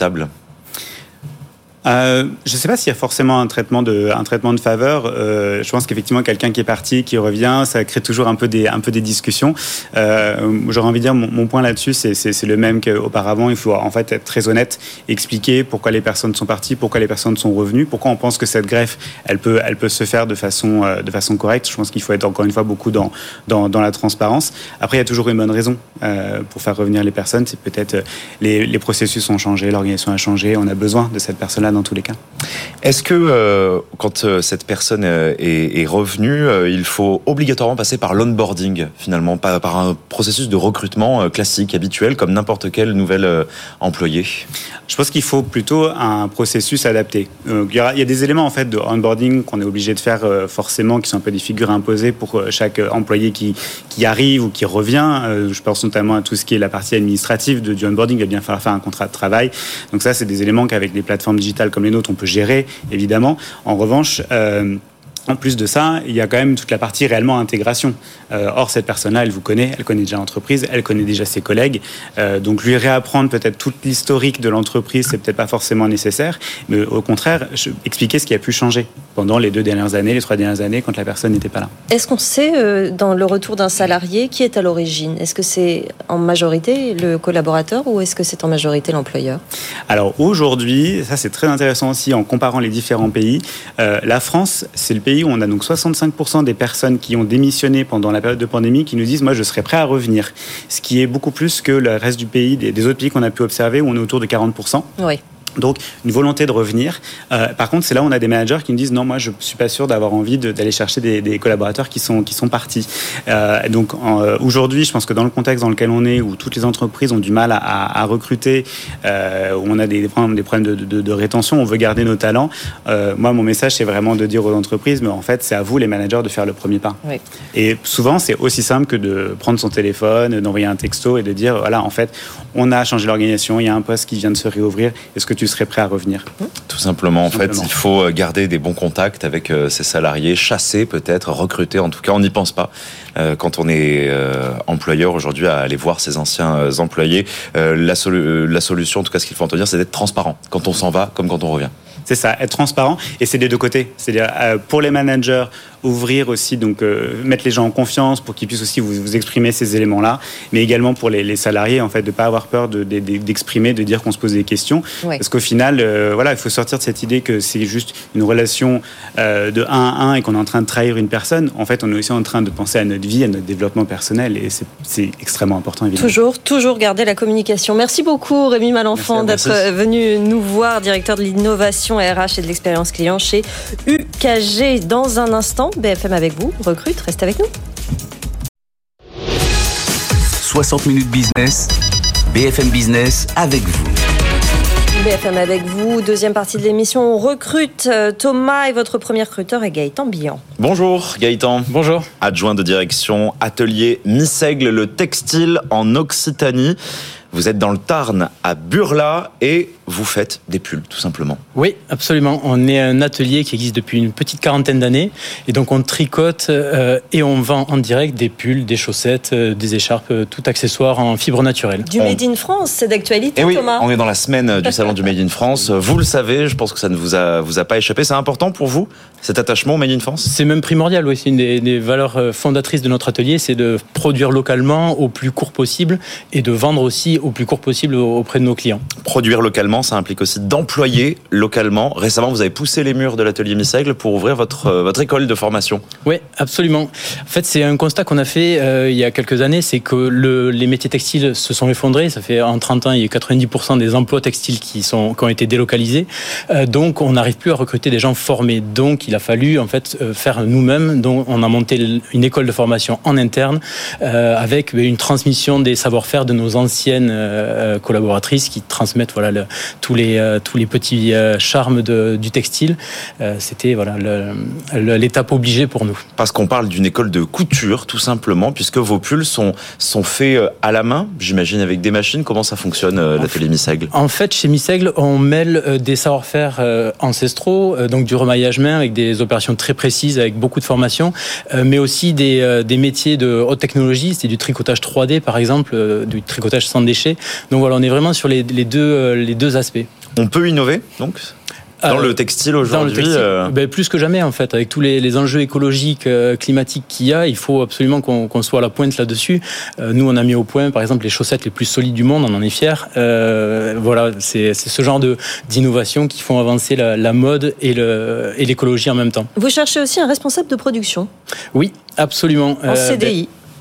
Euh, je ne sais pas s'il y a forcément un traitement de, un traitement de faveur. Euh, je pense qu'effectivement, quelqu'un qui est parti, qui revient, ça crée toujours un peu des, un peu des discussions. Euh, j'aurais envie de dire, mon, mon point là-dessus, c'est, c'est, c'est le même qu'auparavant. Il faut en fait être très honnête, expliquer pourquoi les personnes sont parties, pourquoi les personnes sont revenues, pourquoi on pense que cette greffe, elle peut, elle peut se faire de façon, euh, de façon correcte. Je pense qu'il faut être encore une fois beaucoup dans, dans, dans la transparence. Après, il y a toujours une bonne raison euh, pour faire revenir les personnes. C'est peut-être euh, les, les processus ont changé, l'organisation a changé, on a besoin de cette personne-là dans tous les cas.
Est-ce que euh, quand euh, cette personne euh, est, est revenue, euh, il faut obligatoirement passer par l'onboarding finalement, par, par un processus de recrutement euh, classique, habituel, comme n'importe quel nouvel euh, employé?
Je pense qu'il faut plutôt un processus adapté. Euh, il, y a, il y a des éléments en fait de onboarding qu'on est obligé de faire euh, forcément, qui sont un peu des figures imposées pour euh, chaque employé qui, qui arrive ou qui revient. Euh, je pense notamment à tout ce qui est la partie administrative de, du onboarding. Il va bien falloir faire un contrat de travail. Donc ça, c'est des éléments qu'avec des plateformes digitales comme les nôtres, on peut gérer, évidemment. En revanche, euh, en plus de ça, il y a quand même toute la partie réellement intégration. Euh, or, cette personne-là, elle vous connaît, elle connaît déjà l'entreprise, elle connaît déjà ses collègues. Euh, donc, lui réapprendre peut-être toute l'historique de l'entreprise, c'est peut-être pas forcément nécessaire. Mais au contraire, je, expliquer ce qui a pu changer pendant les deux dernières années, les trois dernières années, quand la personne n'était pas là.
Est-ce qu'on sait, euh, dans le retour d'un salarié, qui est à l'origine? Est-ce que c'est en majorité le collaborateur ou est-ce que c'est en majorité l'employeur?
Alors, aujourd'hui, ça c'est très intéressant aussi en comparant les différents pays. Euh, la France, c'est le pays où on a donc soixante-cinq pour cent des personnes qui ont démissionné pendant la période de pandémie qui nous disent « moi je serais prêt à revenir ». Ce qui est beaucoup plus que le reste du pays, des, des autres pays qu'on a pu observer où on est autour de quarante pour cent.
Oui.
Donc, une volonté de revenir. Euh, par contre, c'est là où on a des managers qui nous disent « non, moi, je ne suis pas sûr d'avoir envie de, d'aller chercher des, des collaborateurs qui sont, qui sont partis euh, ». Donc, en, euh, aujourd'hui, je pense que dans le contexte dans lequel on est, où toutes les entreprises ont du mal à, à, à recruter, euh, où on a des, des problèmes, des problèmes de, de, de rétention, on veut garder nos talents. Euh, moi, mon message, c'est vraiment de dire aux entreprises « mais en fait, c'est à vous, les managers, de faire le premier pas oui. ». Et souvent, c'est aussi simple que de prendre son téléphone, d'envoyer un texto et de dire « voilà, en fait, on a changé l'organisation, il y a un poste qui vient de se réouvrir, est-ce que tu serais prêt à revenir ?»
Tout simplement, en
Tout
fait,
simplement.
il faut garder des bons contacts avec euh, ses salariés, chasser peut-être, recruter, en tout cas, on n'y pense pas euh, quand on est euh, employeur aujourd'hui à aller voir ses anciens euh, employés. Euh, la, solu- la solution, en tout cas, ce qu'il faut en tenir, c'est d'être transparent quand on s'en va, comme quand on revient.
C'est ça, être transparent, et c'est des deux côtés. C'est-à-dire, euh, pour les managers, ouvrir aussi, donc euh, mettre les gens en confiance pour qu'ils puissent aussi vous, vous exprimer ces éléments-là, mais également pour les, les salariés, en fait, de ne pas avoir peur de, de, de, d'exprimer, de dire qu'on se pose des questions. Ouais. Parce qu'au final, euh, voilà, il faut sortir de cette idée que c'est juste une relation euh, de un à un et qu'on est en train de trahir une personne. En fait, on est aussi en train de penser à notre vie, à notre développement personnel, et c'est, c'est extrêmement important, évidemment.
Toujours, toujours garder la communication. Merci beaucoup, Rémi Malenfant, d'être merci. venu nous voir, directeur de l'innovation R H et de l'expérience client chez U K G. Dans un instant, B F M avec vous, recrute, reste avec nous.
soixante minutes business, B F M Business avec vous.
B F M avec vous, deuxième partie de l'émission, on recrute Thomas et votre premier recruteur est Gaëtan Billan.
Bonjour Gaëtan.
Bonjour.
Adjoint de direction atelier Missègle, le textile en Occitanie. Vous êtes dans le Tarn, à Burla, et vous faites des pulls, tout simplement.
Oui, absolument. On est un atelier qui existe depuis une petite quarantaine d'années. Et donc, on tricote euh, et on vend en direct des pulls, des chaussettes, euh, des écharpes, euh, tout accessoire en fibre naturelle.
Du Made in France, c'est d'actualité,
et oui,
Thomas.
On est dans la semaine du salon du Made in France. Vous le savez, je pense que ça ne vous a, vous a pas échappé. C'est important pour vous, cet attachement au Made in France ?
C'est même primordial, oui. C'est une des, des valeurs fondatrices de notre atelier, c'est de produire localement au plus court possible et de vendre aussi au plus court possible auprès de nos clients.
Produire localement, ça implique aussi d'employer localement. Récemment, vous avez poussé les murs de l'atelier Missègle pour ouvrir votre, euh, votre école de formation.
Oui, absolument. En fait, c'est un constat qu'on a fait euh, il y a quelques années, c'est que le, les métiers textiles se sont effondrés. Ça fait en trente ans, il y a quatre-vingt-dix pour cent des emplois textiles qui, sont, qui ont été délocalisés. Euh, donc, on n'arrive plus à recruter des gens formés. Donc, il a fallu en fait faire nous-mêmes. Donc, on a monté une école de formation en interne euh, avec une transmission des savoir-faire de nos anciennes euh, collaboratrices qui transmettent voilà, le, tous, les, euh, tous les petits euh, charmes de, du textile. Euh, c'était voilà, le, le, l'étape obligée pour nous.
Parce qu'on parle d'une école de couture, tout simplement, puisque vos pulls sont, sont faits à la main, j'imagine avec des machines. Comment ça fonctionne, euh, l'atelier Missègle ?
En fait, chez Missègle, on mêle euh, des savoir-faire euh, ancestraux, euh, donc du remaillage main avec des opérations très précises, avec beaucoup de formation, euh, mais aussi des, euh, des métiers de haute technologie, c'est du tricotage trois D par exemple, euh, du tricotage sans déchets. Donc voilà, on est vraiment sur les, les, deux, euh, les deux aspects.
On peut innover, donc ? Dans euh, le textile aujourd'hui,
le textile,
euh...
ben, plus que jamais en fait, avec tous les, les enjeux écologiques, euh, climatiques qu'il y a, il faut absolument qu'on, qu'on soit à la pointe là-dessus. Euh, nous, on a mis au point, par exemple, les chaussettes les plus solides du monde, on en est fiers. Euh, voilà, c'est, c'est ce genre de d'innovation qui font avancer la, la mode et, le, et l'écologie en même temps.
Vous cherchez aussi un responsable de production ?
Oui, absolument.
En C D I ?
Ben,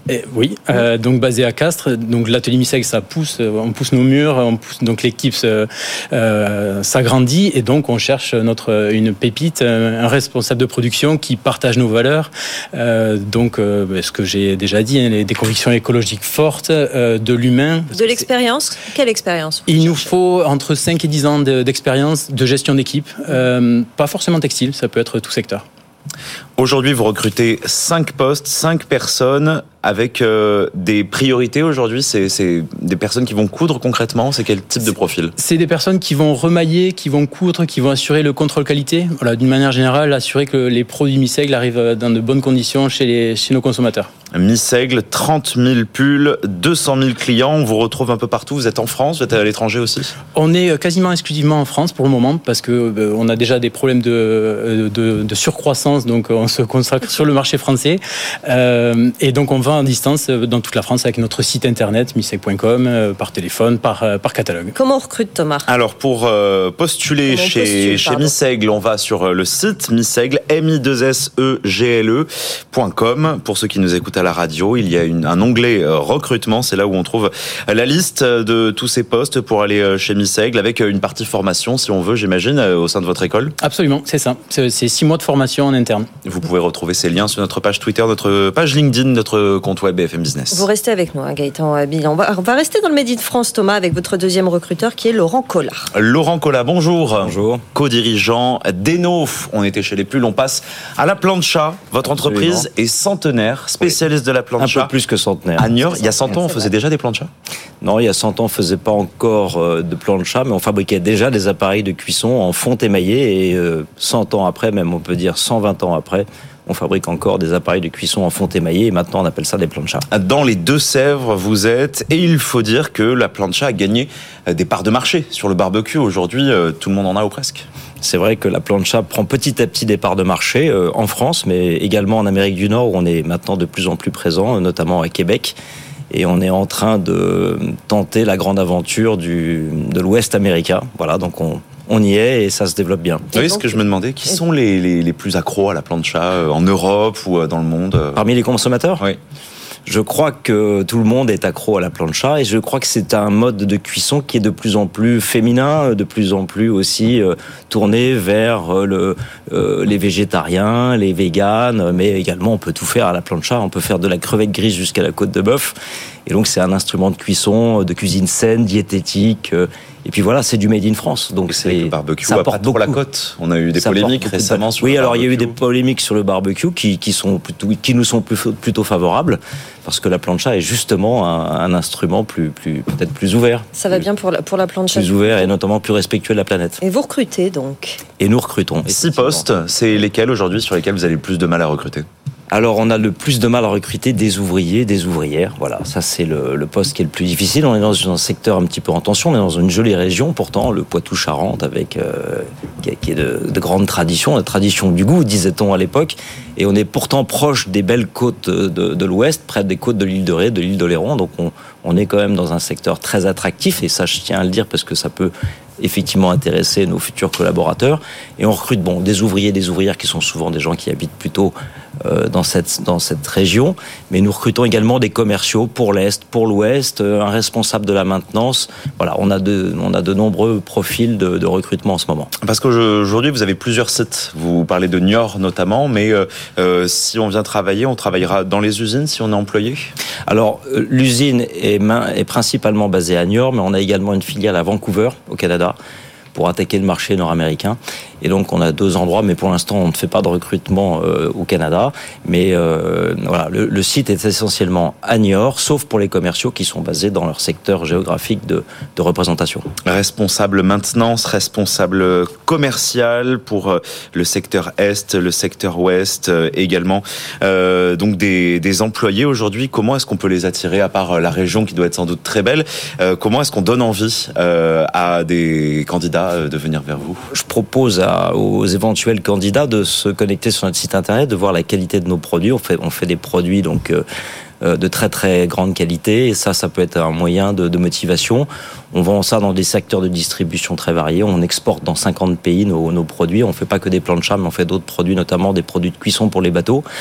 Et oui, euh, donc basé à Castres, donc l'atelier Missègles, ça pousse, on pousse nos murs, on pousse, donc l'équipe se, euh, s'agrandit et donc on cherche notre une pépite, un responsable de production qui partage nos valeurs. Euh, donc euh, ce que j'ai déjà dit, hein, des convictions écologiques fortes, euh, de l'humain.
De l'expérience. Quelle expérience?
Il nous faut entre cinq et dix ans de, d'expérience de gestion d'équipe, euh, pas forcément textile, ça peut être tout secteur.
Aujourd'hui, vous recrutez cinq postes, cinq personnes avec euh, des priorités aujourd'hui. C'est, c'est des personnes qui vont coudre concrètement. C'est quel type de profil?
C'est des personnes qui vont remailler, qui vont coudre, qui vont assurer le contrôle qualité. Voilà, d'une manière générale, assurer que les produits Missègles arrivent dans de bonnes conditions chez, les, chez nos consommateurs.
Missègles, trente mille pulls, deux cent mille clients. On vous retrouve un peu partout. Vous êtes en France, vous êtes à l'étranger aussi?
On est quasiment exclusivement en France pour le moment parce que euh, on a déjà des problèmes de, de, de surcroissance, donc on se consacre sur le marché français. Euh, et donc on vend à distance dans toute la France avec notre site internet missègles point com, euh, par téléphone, par, euh, par catalogue.
Comment on recrute, Thomas?
Alors pour euh, postuler Comment chez, postule, chez Missègles, on va sur le site Missègles, M I deux S E G L E point com. Pour ceux qui nous écoutent à la radio, il y a une, un onglet euh, recrutement, c'est là où on trouve la liste de tous ces postes pour aller chez Missègles avec une partie formation, si on veut, j'imagine, au sein de votre école.
Absolument, c'est ça. C'est, c'est six mois de formation en interne.
Vous pouvez retrouver ces liens sur notre page Twitter, notre page LinkedIn, notre compte web B F M Business.
Vous restez avec nous, hein, Gaëtan Habille. On va, on va rester dans le Made in France, Thomas, avec votre deuxième recruteur qui est Laurent Collat.
Laurent Collat, bonjour.
Bonjour.
Co-dirigeant d'Eno. On était chez les pulls, on passe à la plancha. Votre
Absolument.
entreprise est centenaire, spécialiste oui. de la plancha.
Un peu plus que centenaire.
À Niort, il y a cent ans, on faisait déjà des planchas?
Non, il y a cent ans, on faisait pas encore de plancha, mais on fabriquait déjà des appareils de cuisson en fonte émaillée et cent ans après, même on peut dire cent vingt ans après, on fabrique encore des appareils de cuisson en fonte émaillée et maintenant on appelle ça des planchas.
Dans les Deux-Sèvres, vous êtes, et il faut dire que la plancha a gagné des parts de marché sur le barbecue. Aujourd'hui, tout le monde en a ou presque.
C'est vrai que la plancha prend petit à petit des parts de marché euh, en France, mais également en Amérique du Nord où on est maintenant de plus en plus présent, notamment à Québec. Et on est en train de tenter la grande aventure du, de l'Ouest américain. Voilà, donc on, on y est et ça se développe bien.
Oui, ce que je me demandais, qui sont les, les, les plus accros à la plancha en Europe ou dans le monde?
Parmi les consommateurs?
Oui.
Je crois que tout le monde est accro à la plancha et je crois que c'est un mode de cuisson qui est de plus en plus féminin, de plus en plus aussi euh, tourné vers le, euh, les végétariens, les véganes, mais également on peut tout faire à la plancha, on peut faire de la crevette grise jusqu'à la côte de bœuf. Et donc c'est un instrument de cuisson, de cuisine saine, diététique. Euh, et puis voilà, c'est du made in France. Donc
c'est le barbecue à pas trop la côte. On a eu des
ça
polémiques récemment sur
oui,
le
alors
barbecue.
il y a eu des polémiques sur le barbecue qui, qui sont plutôt, qui nous sont plus, plutôt favorables parce que la plancha est justement un, un instrument plus, plus, peut-être plus ouvert.
Ça va bien pour la, pour la plancha.
Plus ouvert et notamment plus respectueux de la planète.
Et vous recrutez donc?
Et nous recrutons.
Six postes, c'est lesquels aujourd'hui sur lesquels vous avez le plus de mal à recruter?
Alors, on a le plus de mal à recruter des ouvriers, des ouvrières. Voilà, ça c'est le, le poste qui est le plus difficile. On est dans un secteur un petit peu en tension. On est dans une jolie région, pourtant, le Poitou-Charentes, avec euh, qui, qui est de, de grande tradition, la tradition du goût, disait-on à l'époque. Et on est pourtant proche des belles côtes de, de l'Ouest, près des côtes de l'île de Ré, de l'île d'Oléron. Donc, on, on est quand même dans un secteur très attractif. Et ça, je tiens à le dire parce que ça peut effectivement intéresser nos futurs collaborateurs. Et on recrute bon des ouvriers, des ouvrières qui sont souvent des gens qui habitent plutôt euh, dans cette dans cette région. Mais nous recrutons également des commerciaux pour l'Est, pour l'Ouest, euh, un responsable de la maintenance. Voilà, on a de on a de nombreux profils de, de recrutement en ce moment.
Parce qu'aujourd'hui vous avez plusieurs sites. Vous parlez de Niort notamment, mais euh, euh, si on vient travailler, on travaillera dans les usines si on est employé.
Alors euh, l'usine est, main, est principalement basée à Niort, mais on a également une filiale à Vancouver, au Canada, pour attaquer le marché nord-américain. Et donc, on a deux endroits, mais pour l'instant, on ne fait pas de recrutement euh, au Canada. Mais euh, voilà, le, le site est essentiellement à Niort, sauf pour les commerciaux qui sont basés dans leur secteur géographique de, de représentation.
Responsable maintenance, responsable commercial pour le secteur Est, le secteur Ouest euh, également. Euh, donc, des, des employés aujourd'hui, comment est-ce qu'on peut les attirer, à part la région qui doit être sans doute très belle, euh, comment est-ce qu'on donne envie euh, à des candidats de venir vers vous?
Je propose à aux éventuels candidats de se connecter sur notre site internet, de voir la qualité de nos produits. On fait, on fait des produits donc euh, de très très grande qualité et ça, ça peut être un moyen de, de motivation. On vend ça dans des secteurs de distribution très variés. On exporte dans cinquante pays nos, nos produits. On fait pas que des planchas, mais on fait d'autres produits, notamment des produits de cuisson pour les bateaux.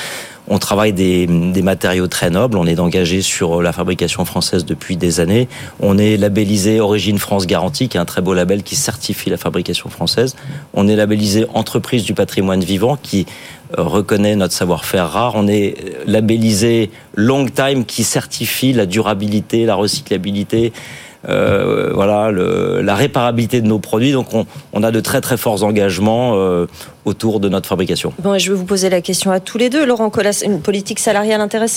On travaille des, des matériaux très nobles. On est engagé sur la fabrication française depuis des années. On est labellisé Origine France Garantie, qui est un très beau label qui certifie la fabrication française. On est labellisé Entreprise du patrimoine vivant, qui reconnaît notre savoir-faire rare. On est labellisé Long Time, qui certifie la durabilité, la recyclabilité, euh, voilà, le, la réparabilité de nos produits. Donc on, on a de très très forts engagements euh, autour de notre fabrication.
Bon, et je vais vous poser la question à tous les deux. Laurent Colas, une politique salariale intéressante ?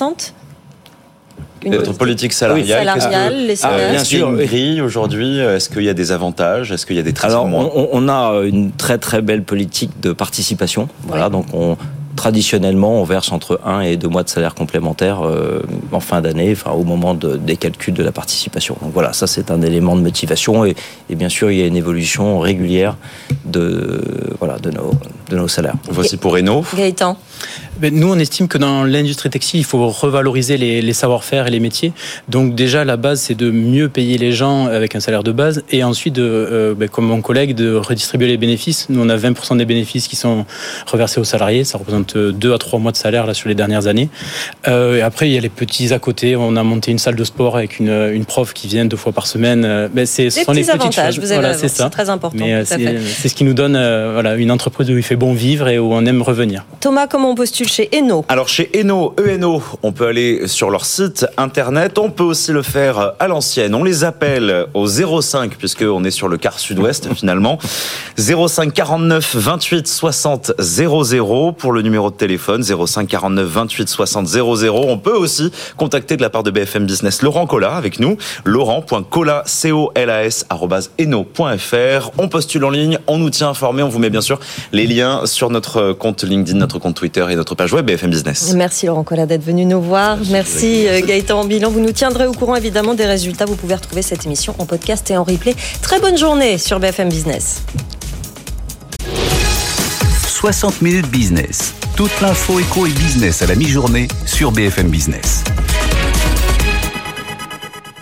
Une Notre politique salariale,
oui, salariale
que,
les salaires.
Ah, bien sûr, une grille aujourd'hui. Est-ce qu'il y a des avantages ? Est-ce qu'il y a des traitements ?
Alors, on, on a une très très belle politique de participation. Voilà, ouais. donc on traditionnellement, on verse entre un et deux mois de salaire complémentaire euh, en fin d'année, enfin au moment de, des calculs de la participation. Donc voilà, ça c'est un élément de motivation et, et bien sûr il y a une évolution régulière de voilà de nos de nos salaires.
Voici pour Renault.
Gaëtan.
Ben, nous, on estime que dans l'industrie textile, il faut revaloriser les, les savoir-faire et les métiers. Donc déjà, la base, c'est de mieux payer les gens avec un salaire de base et ensuite, de, euh, ben, comme mon collègue, de redistribuer les bénéfices. Nous, on a vingt pour cent des bénéfices qui sont reversés aux salariés. Ça représente deux à trois mois de salaire là, sur les dernières années. Euh, et après, il y a les petits à côté. On a monté une salle de sport avec une, une prof qui vient deux fois par semaine. Ben, c'est, ce
les
sont
petits
les petites
avantages,
choses.
vous avez
voilà,
raison,
c'est, ça.
C'est très important.
Mais c'est, c'est ce qui nous donne euh, voilà, une entreprise où il fait bon vivre et où on aime revenir.
Thomas, comment on postule chez Eno ?
Alors chez Eno, E N O, on peut aller sur leur site internet, on peut aussi le faire à l'ancienne. On les appelle au zéro cinq, puisqu'on est sur le quart sud-ouest finalement. zéro cinq quarante-neuf vingt-huit soixante zéro zéro pour le numéro de téléphone, zéro cinq quarante-neuf vingt-huit soixante zéro zéro. On peut aussi contacter de la part de B F M Business Laurent Colas avec nous, laurent point colas, C O L A S, arobase eno point F R. On postule en ligne, on nous tient informés, on vous met bien sûr les liens sur notre compte LinkedIn, notre compte Twitter et notre page web B F M Business.
Merci Laurent Colas d'être venu nous voir. Merci, Merci Gaëtan Bilan. Vous nous tiendrez au courant évidemment des résultats. Vous pouvez retrouver cette émission en podcast et en replay. Très bonne journée sur B F M Business.
soixante minutes business. Toute l'info éco et business à la mi-journée sur B F M Business.